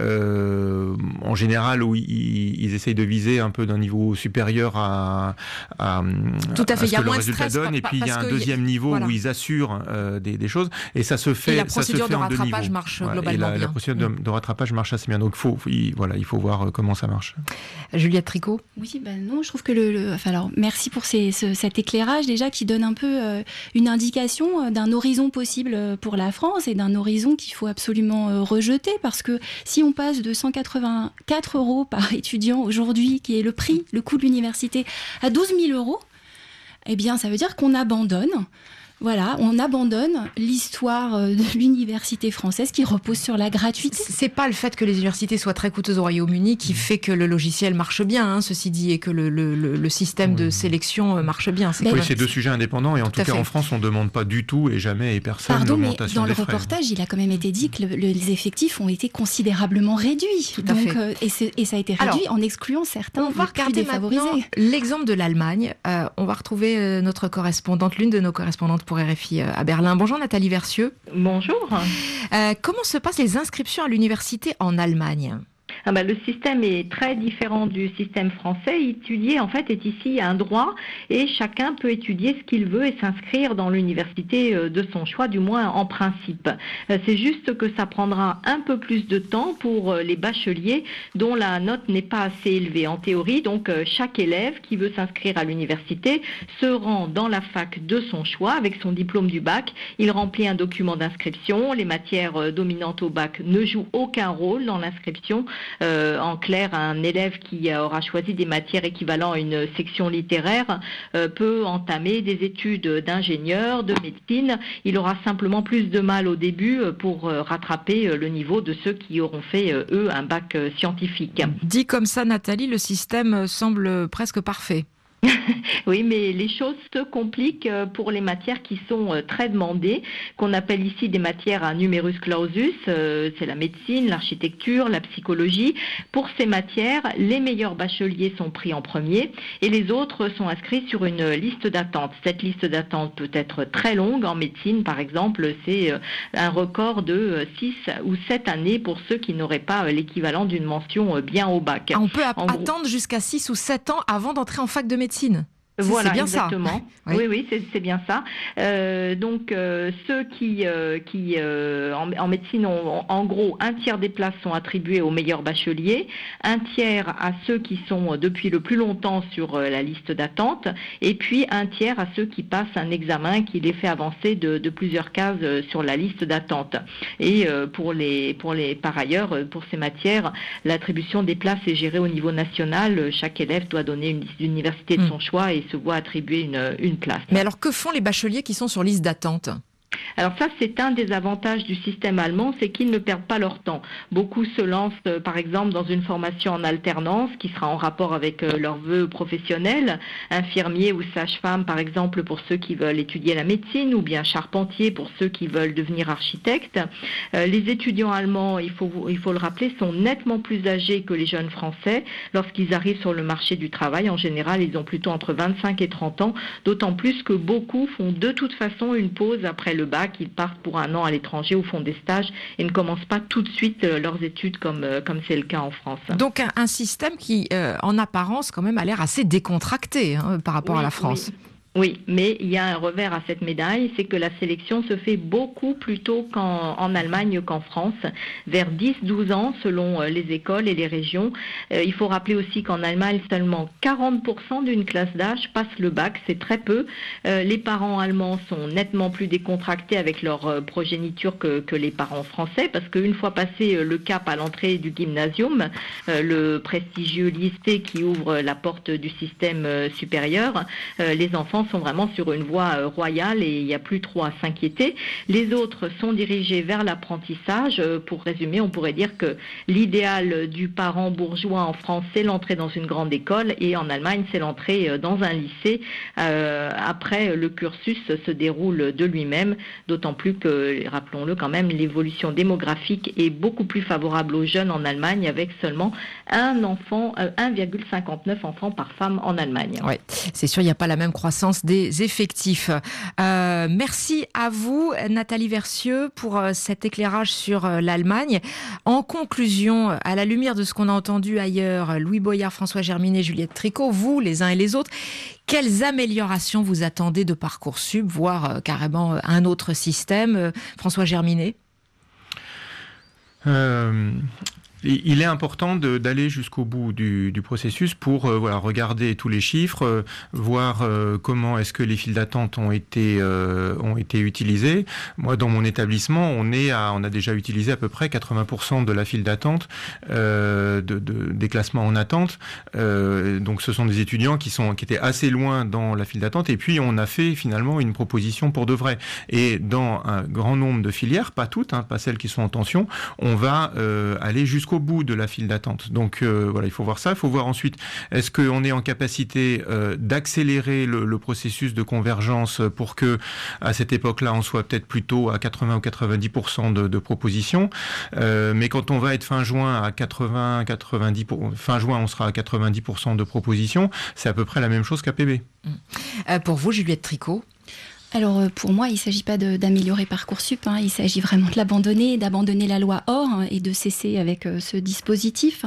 euh, en général où ils, ils essayent de viser un peu d'un niveau supérieur à, à, tout à fait. à ce il y a que moins le résultat de stress, donne. Et puis il y a un deuxième niveau voilà. où ils assurent euh, des, des choses. Et ça se fait, et la procédure ça se fait de en deux niveaux. Marche voilà, globalement et la, bien. la procédure de, de rattrapage marche assez bien. Donc faut, il, voilà, il faut voir comment ça marche. Juliette Tricot. Oui, ben non, je trouve que le, le enfin alors merci pour ces, ce, cet éclairage déjà qui donne un peu euh, une indication d'un horizon possible pour la France et d'un horizon qu'il faut absolument euh, rejeter parce que si on passe de cent quatre-vingt-quatre euros par étudiant aujourd'hui, qui est le prix, le coût de l'université, à douze mille euros, eh bien ça veut dire qu'on abandonne. Voilà, on abandonne l'histoire de l'université française qui repose sur la gratuité. C'est pas le fait que les universités soient très coûteuses au Royaume-Uni qui fait que le logiciel marche bien, hein, ceci dit, et que le, le, le système de sélection marche bien. C'est, oui, c'est deux sujets indépendants et en tout, tout cas fait. En France, on ne demande pas du tout et jamais et personne Pardon, l'augmentation mais dans des le frais. reportage, il a quand même été dit que le, les effectifs ont été considérablement réduits. Tout à Donc, fait. Euh, et, et ça a été réduit Alors, en excluant certains on va plus regarder défavorisés. L'exemple de l'Allemagne. Euh, on va retrouver euh, notre correspondante, l'une de nos correspondantes pour R F I euh, à Berlin. Bonjour Nathalie Versieux. Bonjour. Euh, comment se passent les inscriptions à l'université en Allemagne ? Ah ben, le système est très différent du système français. Étudier, en fait, est ici un droit et chacun peut étudier ce qu'il veut et s'inscrire dans l'université de son choix, du moins en principe. C'est juste que ça prendra un peu plus de temps pour les bacheliers dont la note n'est pas assez élevée. En théorie, donc, chaque élève qui veut s'inscrire à l'université se rend dans la fac de son choix avec son diplôme du bac. Il remplit un document d'inscription. Les matières dominantes au bac ne jouent aucun rôle dans l'inscription. Euh, en clair, un élève qui aura choisi des matières équivalentes à une section littéraire euh, peut entamer des études d'ingénieur, de médecine. Il aura simplement plus de mal au début pour rattraper le niveau de ceux qui auront fait, eux, un bac scientifique. Dit comme ça, Nathalie, le système semble presque parfait. Oui, mais les choses se compliquent pour les matières qui sont très demandées, qu'on appelle ici des matières à numerus clausus, c'est la médecine, l'architecture, la psychologie. Pour ces matières, les meilleurs bacheliers sont pris en premier et les autres sont inscrits sur une liste d'attente. Cette liste d'attente peut être très longue. En médecine, par exemple, c'est un record de six ou sept années pour ceux qui n'auraient pas l'équivalent d'une mention bien au bac. On peut en attendre gros... jusqu'à six ou sept ans avant d'entrer en fac de médecine. Voilà, c'est bien exactement. Ça. Oui, oui, oui c'est, c'est bien ça. Euh, donc, euh, ceux qui, euh, qui euh, en, en médecine, ont, en gros, un tiers des places sont attribuées aux meilleurs bacheliers, un tiers à ceux qui sont depuis le plus longtemps sur euh, la liste d'attente, et puis un tiers à ceux qui passent un examen qui les fait avancer de, de plusieurs cases euh, sur la liste d'attente. Et euh, pour les, pour les, par ailleurs, pour ces matières, l'attribution des places est gérée au niveau national. Chaque élève doit donner une liste d'université de son mmh. choix et se voit attribuer une, une place. Mais alors que font les bacheliers qui sont sur liste d'attente ? Alors ça, c'est un des avantages du système allemand, c'est qu'ils ne perdent pas leur temps. Beaucoup se lancent, euh, par exemple, dans une formation en alternance qui sera en rapport avec euh, leurs vœux professionnels. Infirmier ou sage-femme, par exemple, pour ceux qui veulent étudier la médecine, ou bien charpentier pour ceux qui veulent devenir architectes. Euh, les étudiants allemands, il faut, il faut le rappeler, sont nettement plus âgés que les jeunes français. Lorsqu'ils arrivent sur le marché du travail, en général, ils ont plutôt entre vingt-cinq et trente ans, d'autant plus que beaucoup font de toute façon une pause après le bac. Ils partent pour un an à l'étranger ou font des stages et ne commencent pas tout de suite leurs études comme, comme c'est le cas en France. Donc un, un système qui, euh, en apparence, quand même, a l'air assez décontracté hein, par rapport oui, à la France. Oui. Oui, mais il y a un revers à cette médaille, c'est que la sélection se fait beaucoup plus tôt qu'en en Allemagne qu'en France, vers dix à douze ans selon les écoles et les régions. Euh, il faut rappeler aussi qu'en Allemagne, seulement quarante pour cent d'une classe d'âge passe le bac, c'est très peu. Euh, les parents allemands sont nettement plus décontractés avec leur progéniture que, que les parents français, parce qu'une fois passé le cap à l'entrée du gymnasium, euh, le prestigieux lycée qui ouvre la porte du système euh, supérieur, euh, les enfants sont vraiment sur une voie royale et il n'y a plus trop à s'inquiéter. Les autres sont dirigés vers l'apprentissage. Pour résumer, on pourrait dire que l'idéal du parent bourgeois en France, c'est l'entrée dans une grande école et en Allemagne, c'est l'entrée dans un lycée. Euh, après, le cursus se déroule de lui-même, d'autant plus que, rappelons-le quand même, l'évolution démographique est beaucoup plus favorable aux jeunes en Allemagne avec seulement un enfant, un virgule cinquante-neuf enfants par femme en Allemagne. Oui, c'est sûr, il n'y a pas la même croissance des effectifs. Euh, merci à vous, Nathalie Versieux, pour cet éclairage sur l'Allemagne. En conclusion, à la lumière de ce qu'on a entendu ailleurs, Louis Boyard, François Germinet, Juliette Tricot, vous, les uns et les autres, quelles améliorations vous attendez de Parcoursup, voire carrément un autre système ? François Germinet ? euh... Il est important de, d'aller jusqu'au bout du, du processus pour euh, voilà, regarder tous les chiffres, euh, voir euh, comment est-ce que les files d'attente ont été, euh, ont été utilisés. Moi, dans mon établissement, on, est à, on a déjà utilisé à peu près quatre-vingts pour cent de la file d'attente, euh, de, de, des classements en attente. Euh, donc, ce sont des étudiants qui, sont, qui étaient assez loin dans la file d'attente. Et puis, on a fait finalement une proposition pour de vrai. Et dans un grand nombre de filières, pas toutes, hein, pas celles qui sont en tension, on va euh, aller jusqu'au au bout de la file d'attente. Donc euh, voilà, il faut voir ça. Il faut voir ensuite, est-ce qu'on est en capacité euh, d'accélérer le, le processus de convergence pour que, à cette époque-là, on soit peut-être plutôt à quatre-vingts ou quatre-vingt-dix pour cent de, de propositions. Euh, mais quand on va être fin juin à quatre-vingts, quatre-vingt-dix pour cent, fin juin, on sera à quatre-vingt-dix pour cent de propositions. C'est à peu près la même chose qu'à P B. Euh, pour vous, Juliette Tricot ? Alors pour moi, il ne s'agit pas de, d'améliorer Parcoursup, hein. Il s'agit vraiment de l'abandonner, d'abandonner la loi O R hein, et de cesser avec euh, ce dispositif.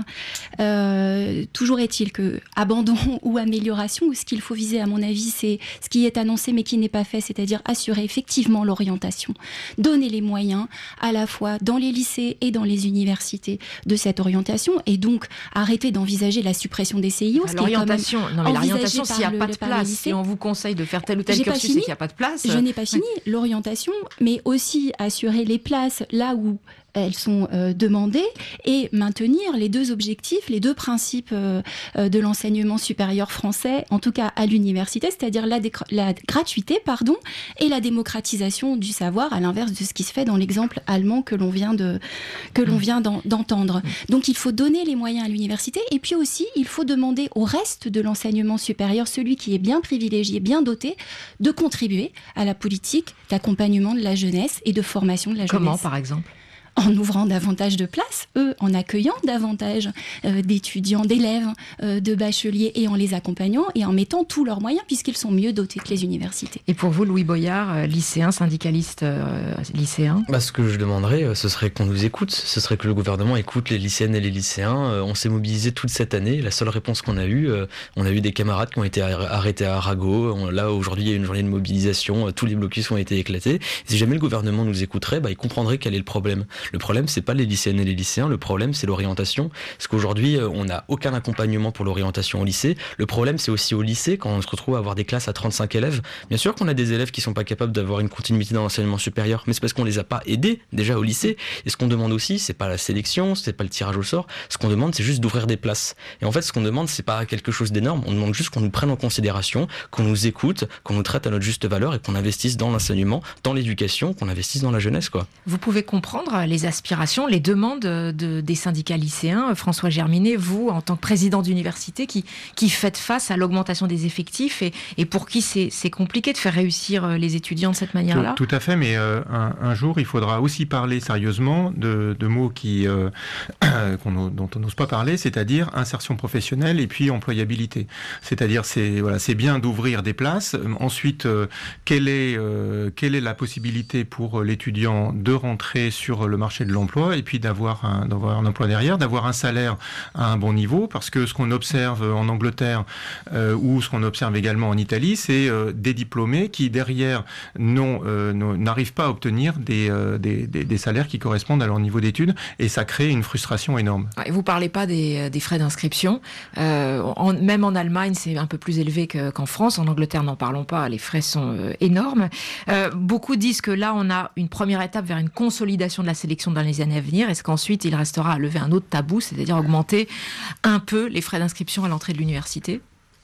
Euh, toujours est-il que abandon ou amélioration, ce qu'il faut viser à mon avis, c'est ce qui est annoncé mais qui n'est pas fait, c'est-à-dire assurer effectivement l'orientation, donner les moyens à la fois dans les lycées et dans les universités de cette orientation et donc arrêter d'envisager la suppression des C I O. Ah, l'orientation, non mais l'orientation, s'il n'y a pas de place, si on vous conseille de faire tel ou tel J'ai cursus et qu'il n'y a pas de place. Je n'ai pas fini. Oui. L'orientation, mais aussi assurer les places là où elles sont euh, demandées et maintenir les deux objectifs, les deux principes euh, euh, de l'enseignement supérieur français, en tout cas à l'université, c'est-à-dire la, décra- la gratuité pardon, et la démocratisation du savoir, à l'inverse de ce qui se fait dans l'exemple allemand que l'on vient, de, que l'on vient d'en, d'entendre. Donc il faut donner les moyens à l'université et puis aussi il faut demander au reste de l'enseignement supérieur, celui qui est bien privilégié, bien doté, de contribuer à la politique d'accompagnement de la jeunesse et de formation de la jeunesse. Comment par exemple ? En ouvrant davantage de places, eux, en accueillant davantage euh, d'étudiants, d'élèves, euh, de bacheliers et en les accompagnant et en mettant tous leurs moyens puisqu'ils sont mieux dotés que les universités. Et pour vous, Louis Boyard, euh, lycéen, syndicaliste euh, lycéen bah, Ce que je demanderais, euh, ce serait qu'on nous écoute, ce serait que le gouvernement écoute les lycéennes et les lycéens. Euh, on s'est mobilisé toute cette année, la seule réponse qu'on a eue, euh, on a eu des camarades qui ont été arrêtés à Arago. On, là, aujourd'hui, il y a une journée de mobilisation, euh, tous les blocus ont été éclatés. Et si jamais le gouvernement nous écouterait, bah, il comprendrait quel est le problème. Le problème, c'est pas les lycéennes et les lycéens, le problème, c'est l'orientation. Parce qu'aujourd'hui, on n'a aucun accompagnement pour l'orientation au lycée. Le problème, c'est aussi au lycée, quand on se retrouve à avoir des classes à trente-cinq élèves. Bien sûr qu'on a des élèves qui sont pas capables d'avoir une continuité dans l'enseignement supérieur, mais c'est parce qu'on les a pas aidés déjà au lycée. Et ce qu'on demande aussi, c'est pas la sélection, c'est pas le tirage au sort. Ce qu'on demande, c'est juste d'ouvrir des places. Et en fait, ce qu'on demande, c'est pas quelque chose d'énorme. On demande juste qu'on nous prenne en considération, qu'on nous écoute, qu'on nous traite à notre juste valeur et qu'on investisse dans l'enseignement, dans l'éducation, qu'on investisse dans la jeunesse, quoi. Vous pouvez comprendre les aspirations, les demandes de, des syndicats lycéens. François Germinet, vous, en tant que président d'université, qui, qui faites face à l'augmentation des effectifs et, et pour qui c'est, c'est compliqué de faire réussir les étudiants de cette manière-là. Tout, tout à fait, mais euh, un, un jour, il faudra aussi parler sérieusement de, de mots qui, euh, qu'on, dont on n'ose pas parler, c'est-à-dire insertion professionnelle et puis employabilité. C'est-à-dire, c'est, voilà, c'est bien d'ouvrir des places. Ensuite, euh, quelle est, euh, quelle est la possibilité pour l'étudiant de rentrer sur le marché de l'emploi emploi et puis d'avoir un, d'avoir un emploi derrière, d'avoir un salaire à un bon niveau, parce que ce qu'on observe en Angleterre euh, ou ce qu'on observe également en Italie, c'est euh, des diplômés qui derrière non, euh, non, n'arrivent pas à obtenir des, euh, des, des, des salaires qui correspondent à leur niveau d'études et ça crée une frustration énorme. Vous ne parlez pas des, des frais d'inscription. Euh, en, même en Allemagne, c'est un peu plus élevé que, qu'en France. En Angleterre, n'en parlons pas, les frais sont euh, énormes. Euh, beaucoup disent que là, on a une première étape vers une consolidation de la sélection dans les années à venir. Est-ce qu'ensuite, il restera à lever un autre tabou, c'est-à-dire augmenter un peu les frais d'inscription à l'entrée de l'université ?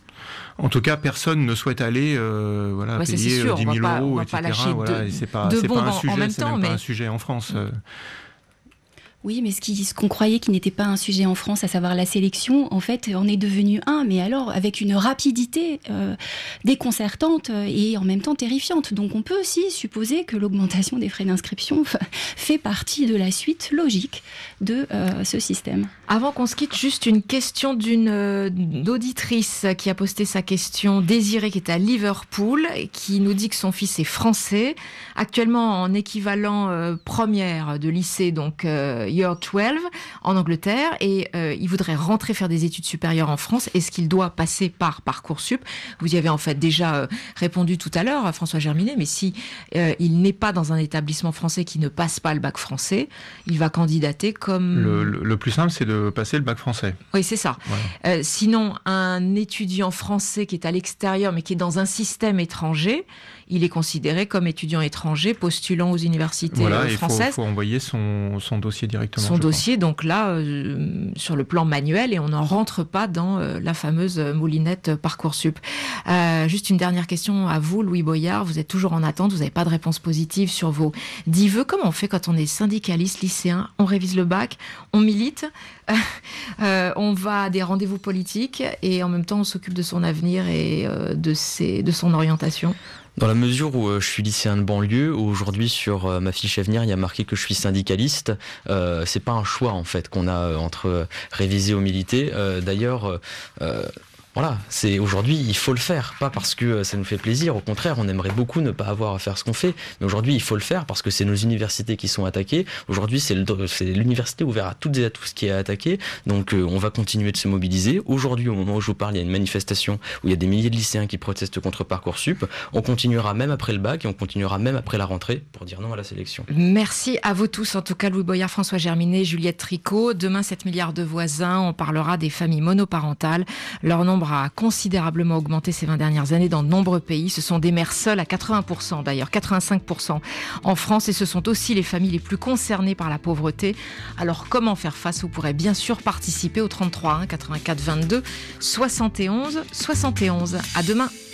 En tout cas, personne ne souhaite aller euh, voilà, ouais, payer sûr, dix mille pas, euros, et cetera. Voilà, et c'est pas, c'est pas un sujet, en même c'est temps, même mais... pas un sujet en France. Euh. Oui, mais ce, qui, ce qu'on croyait qui n'était pas un sujet en France, à savoir la sélection, en fait, on est devenu un, mais alors avec une rapidité euh, déconcertante et en même temps terrifiante. Donc on peut aussi supposer que l'augmentation des frais d'inscription fait partie de la suite logique de euh, ce système. Avant qu'on se quitte, juste une question d'une euh, auditrice qui a posté sa question, Désirée, qui est à Liverpool, et qui nous dit que son fils est français, actuellement en équivalent euh, première de lycée, donc euh, Year douze en Angleterre, et euh, il voudrait rentrer faire des études supérieures en France. Est-ce qu'il doit passer par Parcoursup ? Vous y avez en fait déjà euh, répondu tout à l'heure, François Germinet, mais si euh, il n'est pas dans un établissement français qui ne passe pas le bac français, il va candidater comme... Le, le, le plus simple, c'est de passer le bac français. Oui, c'est ça. Voilà. Euh, sinon, un étudiant français qui est à l'extérieur, mais qui est dans un système étranger, il est considéré comme étudiant étranger postulant aux universités voilà, euh, françaises. Il faut, faut envoyer son, son dossier directement. Son dossier, crois. donc là, euh, sur le plan manuel, et on n'en rentre pas dans euh, la fameuse moulinette Parcoursup. Euh, juste une dernière question à vous, Louis Boyard. Vous êtes toujours en attente, vous n'avez pas de réponse positive sur vos dix vœux. Comment on fait quand on est syndicaliste, lycéen ? On révise le bac, on milite, euh, on va à des rendez-vous politiques et en même temps on s'occupe de son avenir et euh, de, ses, de son orientation. Dans la mesure où euh, je suis lycéen de banlieue, où aujourd'hui sur euh, ma fiche Avenir, il y a marqué que je suis syndicaliste, euh, c'est pas un choix en fait qu'on a euh, entre euh, réviser ou militer. Euh, d'ailleurs, euh, Voilà, c'est aujourd'hui, il faut le faire, pas parce que ça nous fait plaisir, au contraire, on aimerait beaucoup ne pas avoir à faire ce qu'on fait, mais aujourd'hui, il faut le faire parce que c'est nos universités qui sont attaquées. Aujourd'hui, c'est, le, c'est l'université ouverte à toutes et à tous qui est attaquée, donc euh, on va continuer de se mobiliser. Aujourd'hui, au moment où je vous parle, il y a une manifestation où il y a des milliers de lycéens qui protestent contre Parcoursup. On continuera même après le bac et on continuera même après la rentrée pour dire non à la sélection. Merci à vous tous, en tout cas Louis Boyard, François Germinet, Juliette Tricot. Demain, sept milliards de voisins, on parlera des familles monoparentales. Leur nombre a considérablement augmenté ces vingt dernières années dans de nombreux pays. Ce sont des mères seules à quatre-vingts pour cent d'ailleurs, quatre-vingt-cinq pour cent en France, et ce sont aussi les familles les plus concernées par la pauvreté. Alors comment faire face? Vous pourrez bien sûr participer au trente-trois un quatre-vingt-quatre vingt-deux soixante et onze soixante et onze. À demain.